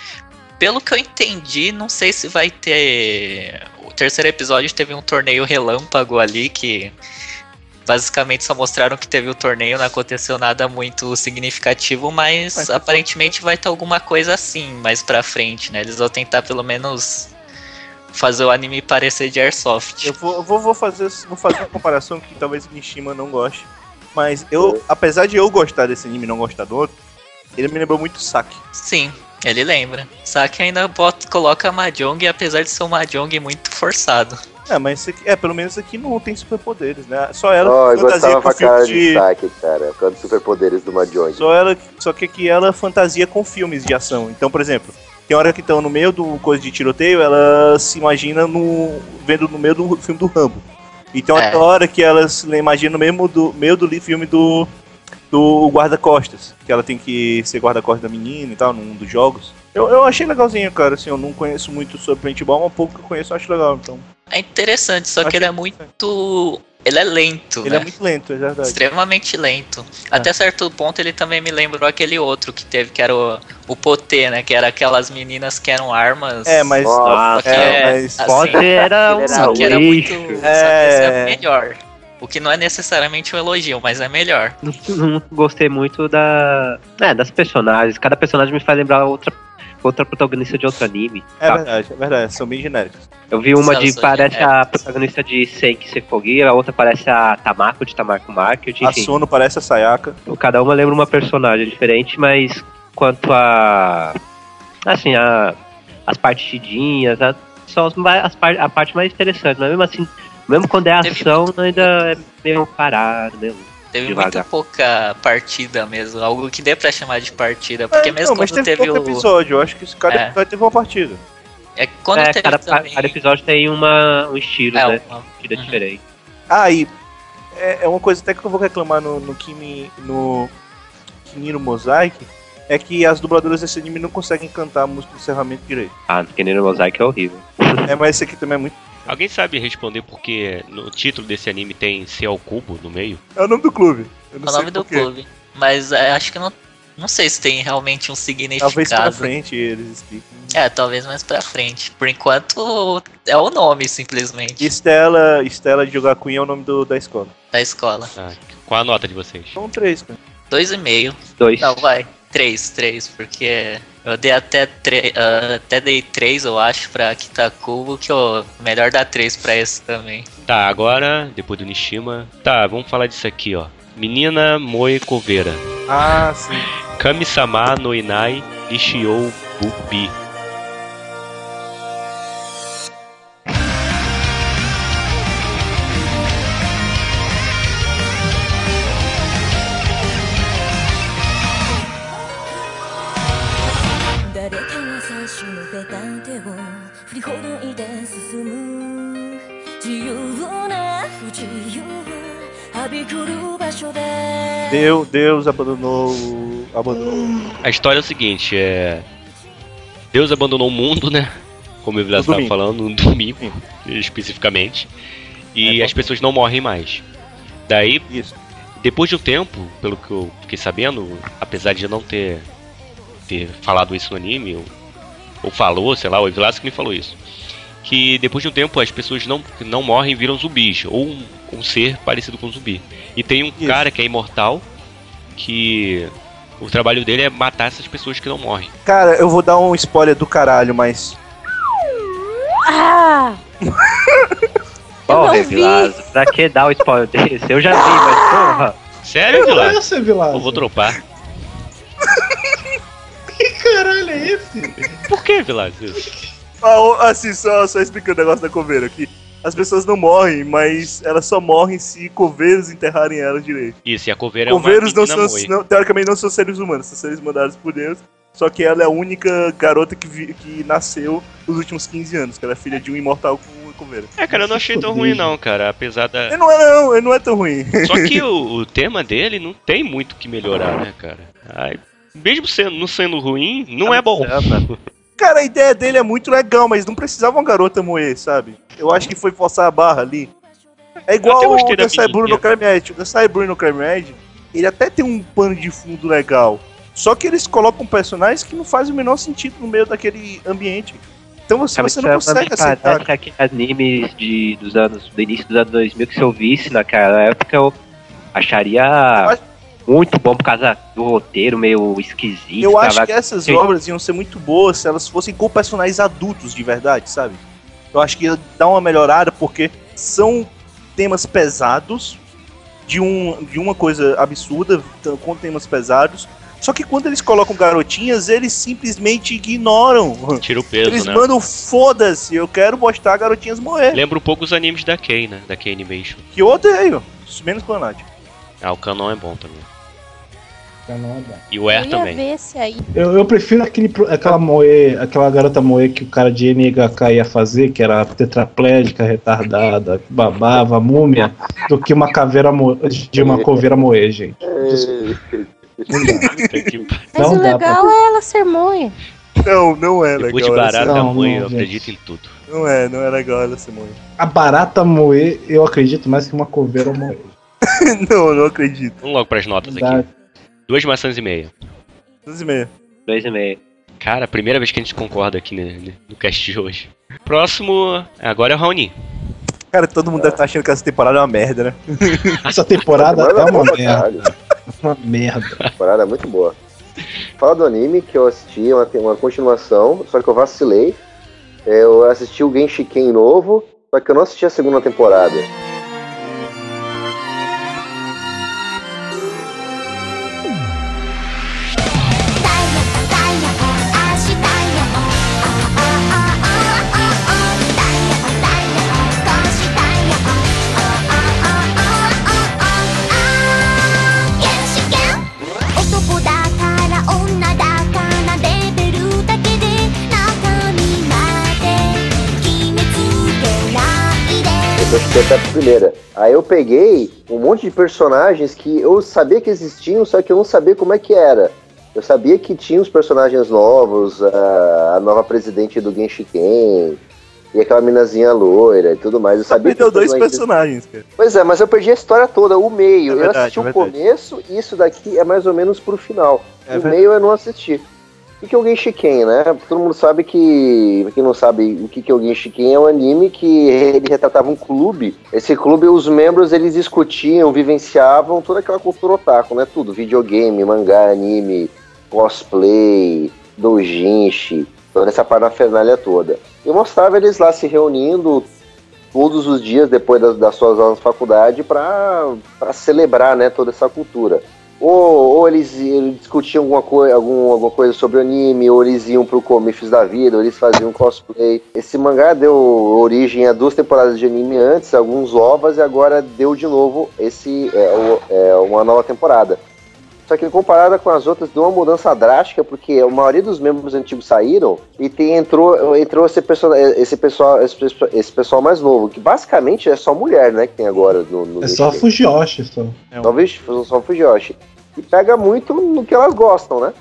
Pelo que eu entendi, não sei se vai ter... O terceiro episódio teve um torneio relâmpago ali que... Basicamente só mostraram que teve o torneio, não aconteceu nada muito significativo, mas, Mas aparentemente vai ter alguma coisa assim mais pra frente, né? Eles vão tentar pelo menos fazer o anime parecer de Airsoft. Eu vou, eu vou, vou, fazer, vou fazer uma comparação que talvez o Nishima não goste. Mas eu, apesar de eu gostar desse anime e não gostar do outro, ele me lembrou muito Saki. Sim, ele lembra. Saki ainda bota, coloca Mahjong, apesar de ser um Mahjong muito forçado. É, mas esse aqui, é, pelo menos aqui não tem superpoderes, né? Só ela Ó, eu fantasia gostava com pra cara filmes de de... Saki, cara. Por causa dos superpoderes do Mahjong. Só, ela, só que aqui ela fantasia com filmes de ação. Então, por exemplo, tem hora que estão no meio do coisa de tiroteio, ela se imagina no, vendo no meio do filme do Rambo. E tem outra É. hora que ela se imagina no mesmo do, meio do li- filme do, do guarda-costas. Que ela tem que ser guarda-costas da menina e tal, num dos jogos. Eu, eu achei legalzinho, cara. Assim, eu não conheço muito sobre paintball, mas um pouco que eu conheço eu acho legal. Então, É interessante, só Acho que ele é interessante. muito... Ele é lento, ele né? é muito lento, é verdade. Extremamente lento. Até certo ponto ele também me lembrou aquele outro que teve, que era o, o Potê, né? Que era aquelas meninas que eram armas. É, mas... Nossa, Só que é, é, mas- assim, Pode era um só que era muito. lixo. Só que É. esse é melhor. O que não é necessariamente um elogio, mas é melhor. Não, não gostei muito da. É, das personagens. Cada personagem me faz lembrar outra, outra protagonista de outro anime. É Tá? verdade, é verdade. São bem genéricos. Eu vi uma de São parece a genéricos. protagonista de Seiki Sefogi, a outra parece a Tamako de Tamako Market, A enfim. Sono parece a Sayaka. Cada uma lembra uma personagem diferente, mas quanto a. Assim, a, as partidinhas, a, são as, mais- as par- a parte mais interessante, mas mesmo assim, mesmo quando é Teve ação, ainda é meio parado, meio. Teve Devagar. muito pouca partida mesmo, algo que dê pra chamar de partida. Porque É, mesmo não, mas quando teve teve pouco o. episódio. Eu acho que esse cada É. episódio teve uma partida. É quando É, teve cada, também. cada episódio tem uma, um estilo, É, né? uma- Partida Uhum. diferente. Ah, e é, é uma coisa até que eu vou reclamar no, no Kimi no Kimi no Mosaic, é que as dubladoras desse anime não conseguem cantar a música de encerramento direito. Ah, porque no Mosaic é horrível. É, mas esse aqui também é muito... Alguém sabe responder porque no título desse anime tem C ao cubo no meio? É o nome do clube. Eu não É o sei nome do por quê. clube. Mas é, acho que não. Não sei se tem realmente um significado. Talvez pra frente eles explicam. É, talvez mais pra frente. Por enquanto, é o nome, simplesmente, Estela, Estela de Jogakuin é o nome do, da escola. da escola. Ah, qual a nota de vocês? São três, cara. Dois e meio. Dois. Não, vai. Três, três, porque eu dei até, tre- ah, até dei três, eu acho, pra Kitakubo, que eu melhor dar três pra esse também. Tá, agora, depois do Nishima. Tá, vamos falar disso aqui, ó. Menina Moe Coveira. Ah, sim. Kami-sama no Inai Nishio Bubi. Deus, Deus abandonou, o- abandonou. A história é o seguinte, é... Deus abandonou o mundo, né? Como o Vilas No estava domingo. falando, no domingo, especificamente. E É, as pessoas não morrem mais. Daí, Isso. depois de um tempo, pelo que eu fiquei sabendo, apesar de eu não ter, ter falado isso no anime, ou, ou falou, sei lá, o Vilas que me falou isso. Que depois de um tempo as pessoas não, não morrem e viram zumbis, ou um, um ser parecido com um zumbi. E tem um Isso. cara que é imortal, que o trabalho dele é matar essas pessoas que não morrem. Cara, eu vou dar um spoiler do caralho, mas... Ah! Porra, não vi. Vilazo, pra que dar o spoiler desse? Eu já vi, mas porra. Sério, Eu Vilazo? conheço, Vilazo. Eu vou dropar. Que caralho é esse? Por que, Vilazo? Ah, assim, só, só explicando o negócio da coveira aqui. As pessoas não morrem, mas elas só morrem se coveiros enterrarem elas direito. Isso, e a coveira Coveiros é uma não menina são, moe. não, teoricamente não são seres humanos, são seres mandados por Deus. Só que ela é a única garota que, vi, que nasceu nos últimos quinze anos, que ela é filha de um imortal com uma coveira. É, cara, eu não achei tão ruim não, cara, apesar da... Ele não é não, ele não é tão ruim. Só que o, o tema dele não tem muito o que melhorar, né, cara? Ai, mesmo sendo, não sendo ruim, não é bom. Cara, a ideia dele é muito legal, mas não precisava uma garota moer, sabe? Eu acho que foi forçar a barra ali. É igual até o gostei da The Cyber menininha. no Crime Edge. O The Cyber no Crime Edge, ele até tem um pano de fundo legal. Só que eles colocam personagens que não fazem o menor sentido no meio daquele ambiente. Então você, Sabe, você isso não é uma consegue aceitar. parece que aqueles animes de, dos anos, do início dos anos dois mil que se eu visse naquela época eu acharia muito bom por causa do roteiro meio esquisito. Eu acho tava- que essas Sim. obras iam ser muito boas se elas fossem com personagens adultos de verdade, sabe? Eu acho que ia dar uma melhorada porque são temas pesados de, um, de uma coisa absurda, t- com temas pesados. Só que quando eles colocam garotinhas, eles simplesmente ignoram. Tira o peso, Eles né? mandam foda-se, eu quero mostrar garotinhas morrer. Lembra um pouco os animes da Kei, né? Da Kei Animation. Que eu odeio, menos Clanad. Ah, o Canon é bom também. Não é bom. E o Eu Air ia também. ver esse aí. Eu, eu prefiro aquele, pro- aquela moe, aquela garota moe que o cara de N H K ia fazer, que era tetraplégica, retardada, que babava, múmia, do que uma caveira mo- de uma coveira moe, gente. Desculpa. Não dá. Mas Não o dá legal pra- é ela ser mãe. Não, não é Depois legal. de ela barata, ser- Não, mãe, não, eu gente. acredito em tudo. Não é, não é legal ela ser mãe. A barata moe, eu acredito mais que uma coveira moe. Não, não acredito. Vamos logo pras notas Dá. aqui. Duas maçãs e meia. doze e meia. Dois e meio. Cara, primeira vez que a gente concorda aqui né, né, no cast de hoje. Próximo, agora é o Raoni. Cara, todo mundo deve estar achando que essa temporada é uma merda, né? Essa temporada Temporada é uma boa pra merda. caralho. Uma merda. Temporada é muito boa. Fala do anime que eu assisti, uma, uma continuação, só que eu vacilei. Eu assisti o Genshiken novo, só que eu não assisti a segunda temporada. Eu assisti até a primeira. Aí eu peguei um monte de personagens que eu sabia que existiam, só que eu não sabia como é que era. Eu sabia que tinha os personagens novos, a, a nova presidente do Genshiken, e aquela minazinha loira e tudo mais. Eu sabia Perdeu que dois personagens- personagens, cara. Pois é, mas eu perdi a história toda, o meio. É eu verdade, assisti é o verdade. começo e isso daqui é mais ou menos pro final. É o verdade. meio eu não assisti. O que que é o Genshiken, né? Todo mundo sabe que... Pra quem não sabe o que que é o Genshiken, é um anime que ele retratava um clube. Esse clube, os membros, eles discutiam, vivenciavam toda aquela cultura otaku, né? Tudo, videogame, mangá, anime, cosplay, doujinshi, toda essa parafernália toda. E mostrava eles lá se reunindo todos os dias depois das, das suas aulas de faculdade para celebrar, né, toda essa cultura. Ou, ou eles, eles discutiam alguma, coi algum, alguma coisa sobre o anime, ou eles iam pro Comifes da vida, ou eles faziam cosplay. Esse mangá deu origem a duas temporadas de anime antes, alguns ovas, e agora deu de novo esse, é, o, é, uma nova temporada. Só que comparada com as outras, deu uma mudança drástica, porque a maioria dos membros antigos saíram e tem, entrou, entrou esse, pessoal, esse, pessoal, esse, esse pessoal mais novo, que basicamente é só mulher, né, que tem agora no, no É só Genshin. Fujiyoshi, só. Talvez só Fujiyoshi. E pega muito no que elas gostam, né?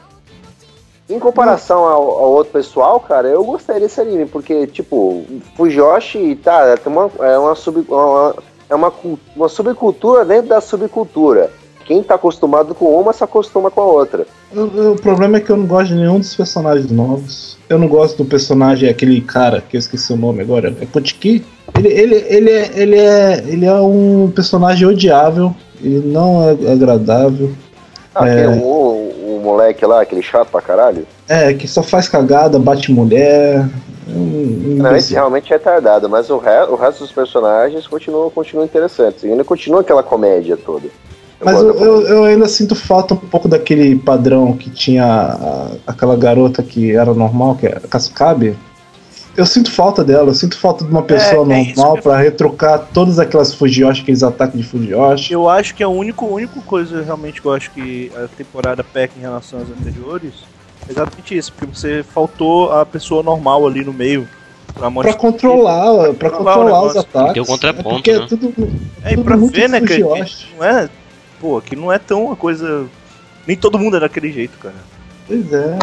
Em comparação ao, ao outro pessoal, cara, eu gostei desse anime, porque, tipo, Fujiyoshi, tá, tem uma, é uma, sub, uma, é uma, uma subcultura dentro da subcultura. Quem tá acostumado com uma se acostuma com a outra. O, o problema é que eu não gosto de nenhum dos personagens novos. Eu não gosto do personagem, aquele cara, que eu esqueci o nome agora, é Kotiki. Ele, ele, ele, é, ele, é, ele é um personagem odiável, ele não é agradável. Ah, É. tem o, o moleque lá, aquele chato pra caralho. É, que só faz cagada, bate mulher. Um, um Não, esse realmente é retardado, mas o, re o resto dos personagens continuam, continuam interessantes. E ainda continua aquela comédia toda. Eu Mas eu, gosto eu, eu ainda sinto falta um pouco daquele padrão que tinha a- aquela garota que era normal, que era Kasukabe. Eu sinto falta dela, eu sinto falta de uma pessoa é isso normal que eu pra retrucar todas aquelas Fujiyoshi, aqueles ataques de Fujiyoshi. Eu acho que a única, única coisa realmente que eu acho que a temporada peca em relação às anteriores é exatamente isso, porque você faltou a pessoa normal ali no meio pra mostrar. Pra controlar, pra Controlar o controlar os negócio. ataques. Tem o contraponto, é porque né? é tudo, É, e tudo pra muito ver, né, que, Fujiyoshi. que não é. Pô, que não é tão uma coisa. Nem todo mundo é daquele jeito, cara. Pois é.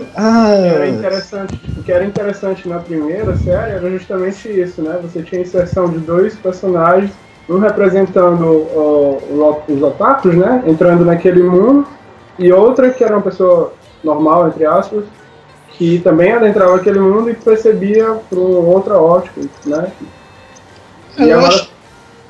Era Ah, interessante, o que era interessante na primeira série era justamente isso, né? Você tinha a inserção de dois personagens, um representando ó, o- os otakus, né? Entrando naquele mundo, e outra que era uma pessoa normal, entre aspas, que também adentrava aquele mundo e percebia por uma outra ótica, né? E eu agora, acho-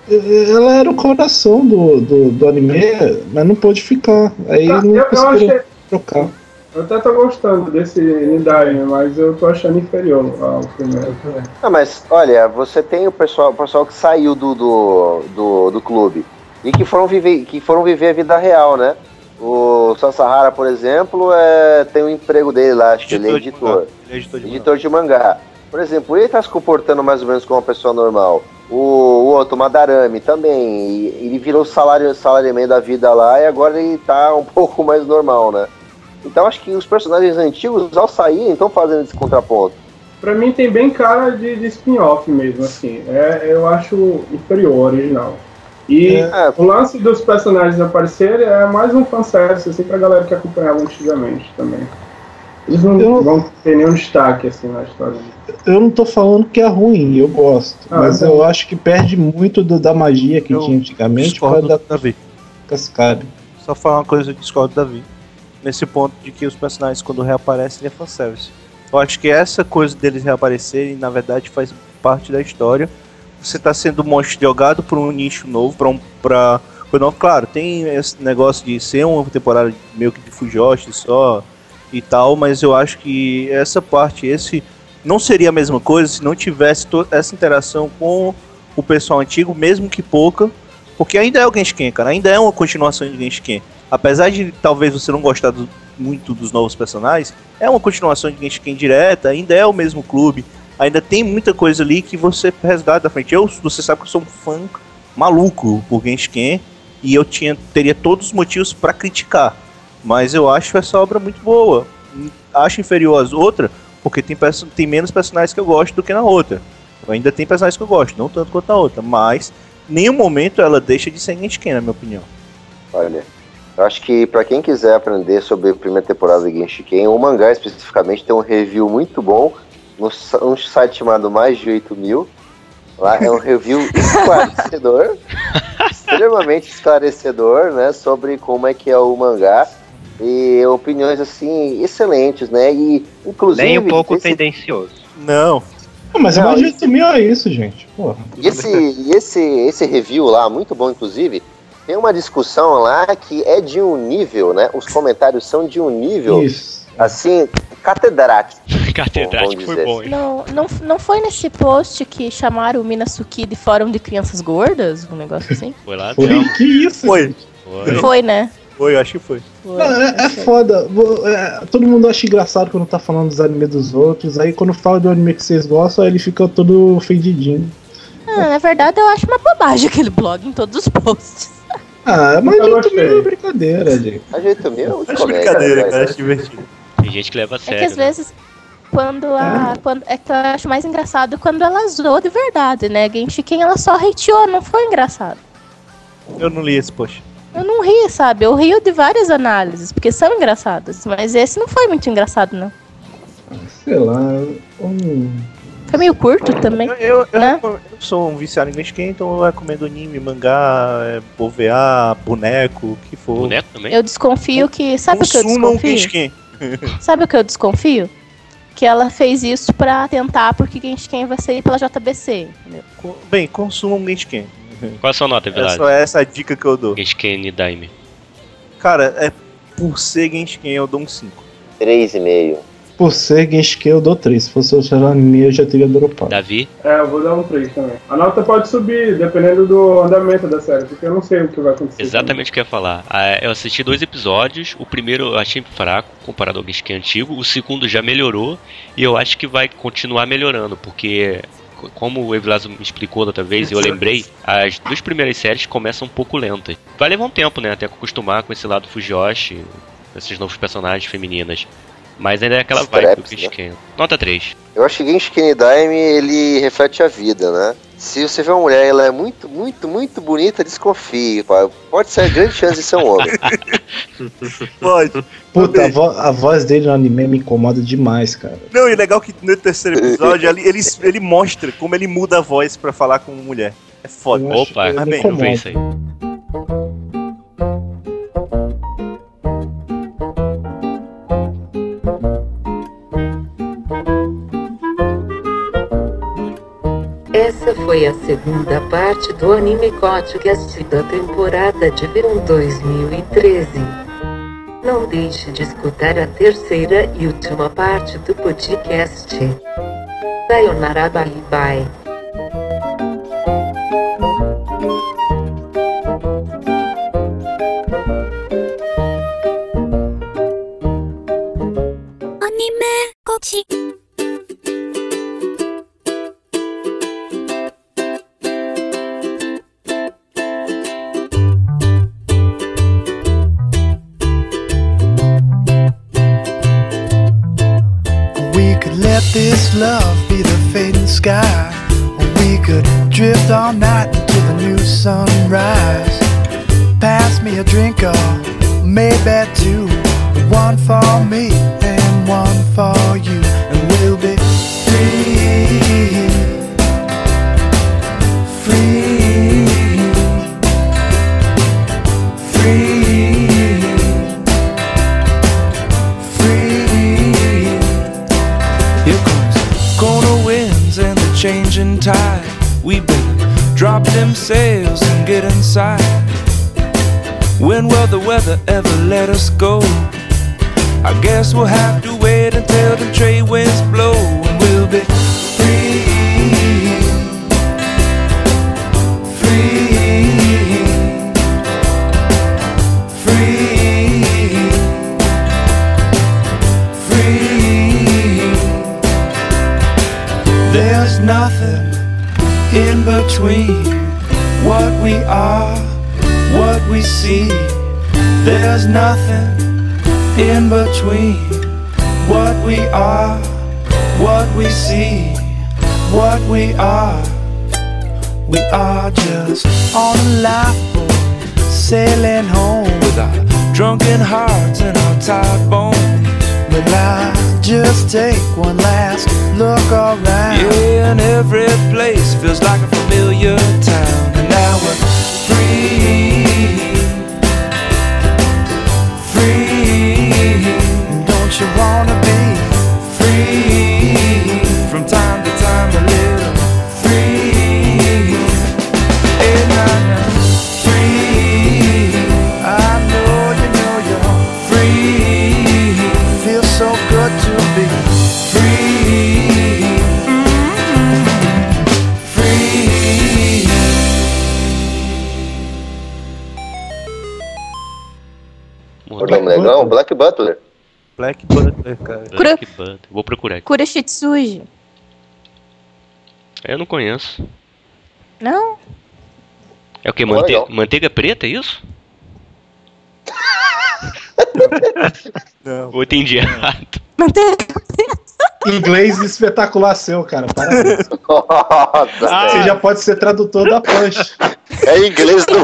ela era o coração do, do, do anime, mas não pôde ficar. Aí eu, não eu conseguiram achei, trocar. eu até tô gostando desse Nidai, mas eu tô achando inferior ao primeiro. Não, mas olha, você tem o pessoal, o pessoal que saiu do, do, do, do clube e que foram, viver, que foram viver a vida real, né? O Sansahara, por exemplo, é, tem um emprego dele lá, acho que ele é de editor. mangá. Ele é editor de mangá. Editor de mangá. Por exemplo, ele tá se comportando mais ou menos como uma pessoa normal. O, o outro, o Madarame, também. e- Ele virou salário, salário meio da vida lá e agora ele tá um pouco mais normal, né? Então acho que os personagens antigos, ao sair, estão fazendo esse contraponto. Pra mim tem bem cara de, de spin-off mesmo, assim. É, eu acho inferior ao original. E É. o lance dos personagens aparecerem é mais um fanservice, assim, pra galera que acompanhava antigamente também. Eles não Eu- vão ter nenhum destaque, assim, na história. Eu não tô falando que é ruim, eu gosto. Ah, mas é. eu acho que perde muito do- da magia que Eu tinha antigamente por Discordo causa do da Davi. Cascade. Só falar uma coisa, eu discordo do Davi. Nesse ponto de que os personagens, quando reaparecem, é fanservice. Eu acho que essa coisa deles reaparecerem, na verdade, faz parte da história. Você tá sendo monstro jogado por um nicho novo, pra um. Pra... Não, claro, tem esse negócio de ser uma temporada meio que de Fujoshi só e tal, mas eu acho que essa parte, esse. Não seria a mesma coisa se não tivesse to- essa interação com o pessoal antigo, mesmo que pouca, porque ainda é o Genshin, cara, ainda é uma continuação de Genshin. Apesar de talvez você não gostar do- muito dos novos personagens, é uma continuação de Genshin direta, ainda é o mesmo clube, ainda tem muita coisa ali que você resgata da frente. Eu, você sabe que eu sou um fã maluco por Genshin e eu tinha, teria todos os motivos pra criticar, mas eu acho essa obra muito boa. Acho inferior às outras, porque tem, perso- tem menos personagens que eu gosto do que na outra. Ainda tem personagens que eu gosto, não tanto quanto a outra, mas em nenhum momento ela deixa de ser Genshin, na minha opinião. Olha, eu acho que pra quem quiser aprender sobre a primeira temporada de Genshin, o mangá especificamente tem um review muito bom no sa- um site chamado Mais de oito mil. Lá é um review esclarecedor, extremamente esclarecedor, né, sobre como é que é o mangá e opiniões assim excelentes, né? E inclusive Nem um pouco esse, tendencioso. Não. Ah, mas Não, mais de esse- oito mil é isso, gente. Porra. E esse, e esse, esse review lá, muito bom inclusive, tem uma discussão lá que é de um nível, né? Os comentários são de um nível, Isso. assim, catedrático. Catedrático foi dizer. bom, hein? Não, não, não foi nesse post que chamaram o Minasuki de Fórum de Crianças Gordas? Um negócio assim? Foi lá Foi, dentro. que isso? Foi, Foi. Foi, né? foi, eu acho que foi. Foi. Não, é, é foda. Vou- é, todo mundo acha engraçado quando tá falando dos animes dos outros. Aí quando fala do anime que vocês gostam, aí ele fica todo ofendidinho. Ah, na verdade, eu acho uma bobagem aquele blog em todos os posts. Ah, mas Eu de oito gostei. mil é brincadeira, gente. A jeito meu, Acho brincadeira, cara, acho divertido. Tem gente que leva a É sério. que às né? vezes, quando a. Quando, é que eu acho mais engraçado quando ela zoou de verdade, né? Genshin, ela só hateou, não foi engraçado. Eu não li esse post. Eu não ri, sabe? Eu rio de várias análises, porque são engraçadas. Mas esse não foi muito engraçado, não. Sei lá. Um... Foi meio curto também. Eu, eu, eu, Né? eu sou um viciado em Genshin, então eu recomendo anime, mangá, é, O V A, boneco, o que for. Boneco também? Eu desconfio que. Sabe o que eu Consumam desconfio? Genshin. Sabe o que eu desconfio? Que ela fez isso pra tentar, porque Genshin vai sair pela J B C. Entendeu? Co- Bem, consumam Genshin. Qual a sua nota, É Velado? só essa a dica que eu dou. Genshin Nidaime. Cara, é, por ser Genshin, eu dou um cinco. três e meio. Por ser Genshin, eu dou três. Se fosse outro anime, eu já teria dropado. Davi? É, eu vou dar um três também. A nota pode subir, dependendo do andamento da série, porque eu não sei o que vai acontecer. Exatamente o que eu ia falar. Ah, eu assisti dois episódios. O primeiro eu achei fraco, comparado ao Genshin antigo. O segundo já melhorou. E eu acho que vai continuar melhorando, porque... Como o Evilazo me explicou da outra vez, e eu lembrei, as duas primeiras séries começam um pouco lentas. Vai levar um tempo, né, até acostumar com esse lado Fujoshi, esses novos personagens femininas. Mas ainda é aquela Easter vibe do eggs, Genshin. Nota três. Eu acho que Genshin Daime, ele reflete a vida, né? Se você vê uma mulher, ela é muito, muito, muito bonita, desconfie, pá. Pode ser grande chance de ser um homem. Pode. Puta, a, vo- a voz dele no anime me incomoda demais, cara. Não, e legal que no terceiro episódio ele, ele, ele mostra como ele muda a voz pra falar com mulher. É foda. Eu acho- Opa, eu Mas me bem, não vê incomodo. isso aí. Essa foi a segunda parte do Anime Podcast da temporada de verão dois mil e treze. Não deixe de escutar a terceira e última parte do podcast. Sayonara, bye bye. Anime Kochi. We could let this love be the fading sky, or we could drift all night until the new sunrise. Pass me a drink or maybe two, one for me and one for you, and we'll be free, free, free, free. Here comes corner winds and the changing tide. We better drop them sails and get inside. When will the weather ever let us go? I guess we'll have to wait until the trade winds blow, and we'll be free, free, free, free. There's nothing in between what we are, what we see. There's nothing in between what we are, what we see, what we are. We are just on a lifeboat, sailing home with our drunken hearts and our tired bones. But I just take one last look around. Yeah, and every place feels like a familiar town. And now we're free, free. Don't you wanna be free? From time to time a little free. And I'm free. I know you know you're free. Feels so good to be free. Mm-hmm. Free. O nome legal? Black Butler. Black Butler, cara. Black Butler. Vou procurar aqui. Kurashitsuji. Eu não conheço. Não? É o que? Não, Mante... legal. Manteiga preta, é isso? Não. Ou eu entendi errado? Manteiga. Inglês espetacular seu, cara. Parabéns. Nossa, Você velho. já pode ser tradutor da Punch. É inglês do.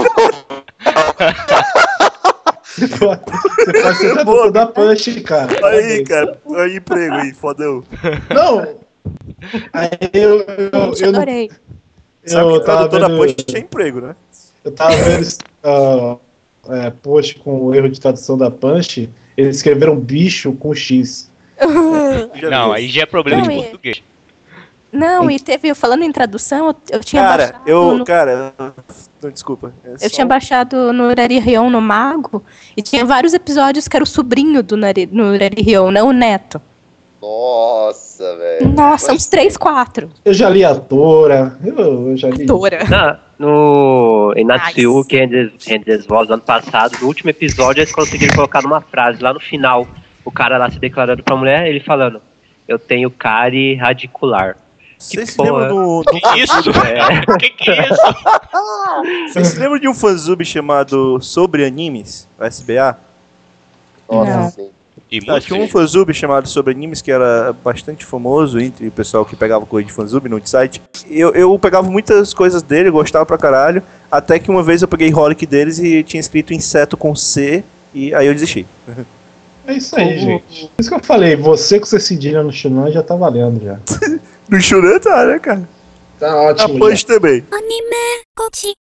Você pode, você pode ser tradutor da Punch, cara. Olha aí, cara. Olha aí, emprego aí, fodão. Não! Aí eu, eu, Gente, eu, não- adorei. Sabe eu que tava tradutor da vendo, Punch tinha emprego, né? eu tava vendo uh, é, post com o erro de tradução da Punch. Eles escreveram bicho com X. Já Não, vi. aí já é problema Não, de e- português. Não, e teve, falando em tradução, eu, eu tinha Cara, baixado. eu. no, Cara, não, desculpa. é eu só- tinha baixado no Urari Rion no Mago, e tinha vários episódios que era o sobrinho do Nari- no Urari Rion, não o neto. Nossa, velho. Nossa, uns três, quatro. Eu já li a Tora. Eu, eu já li. Tora. Na, no Inatsu, que Rendes Voz do ano passado, no último episódio, eles conseguiram colocar numa frase lá no final. O cara lá se declarando pra mulher, ele falando: eu tenho cárie radicular. Vocês se porra. lembram do. do Que isso? É. Que que é isso? Vocês se lembram de um fanzub chamado Sobre Animes? O S B A? Nossa, Não. sim. E Tá, tinha um música? fanzub chamado Sobre Animes que era bastante famoso entre o pessoal que pegava coisa de fanzub no site. Eu, eu pegava muitas coisas dele, gostava pra caralho, até que uma vez eu peguei Holic deles e tinha escrito inseto com C, e aí eu desisti. É isso aí, gente. Por isso que eu falei, você com esse cedilha no Shunan já tá valendo já. No Shunan tá, né, cara? Tá ótimo. Após também. アニメゴチ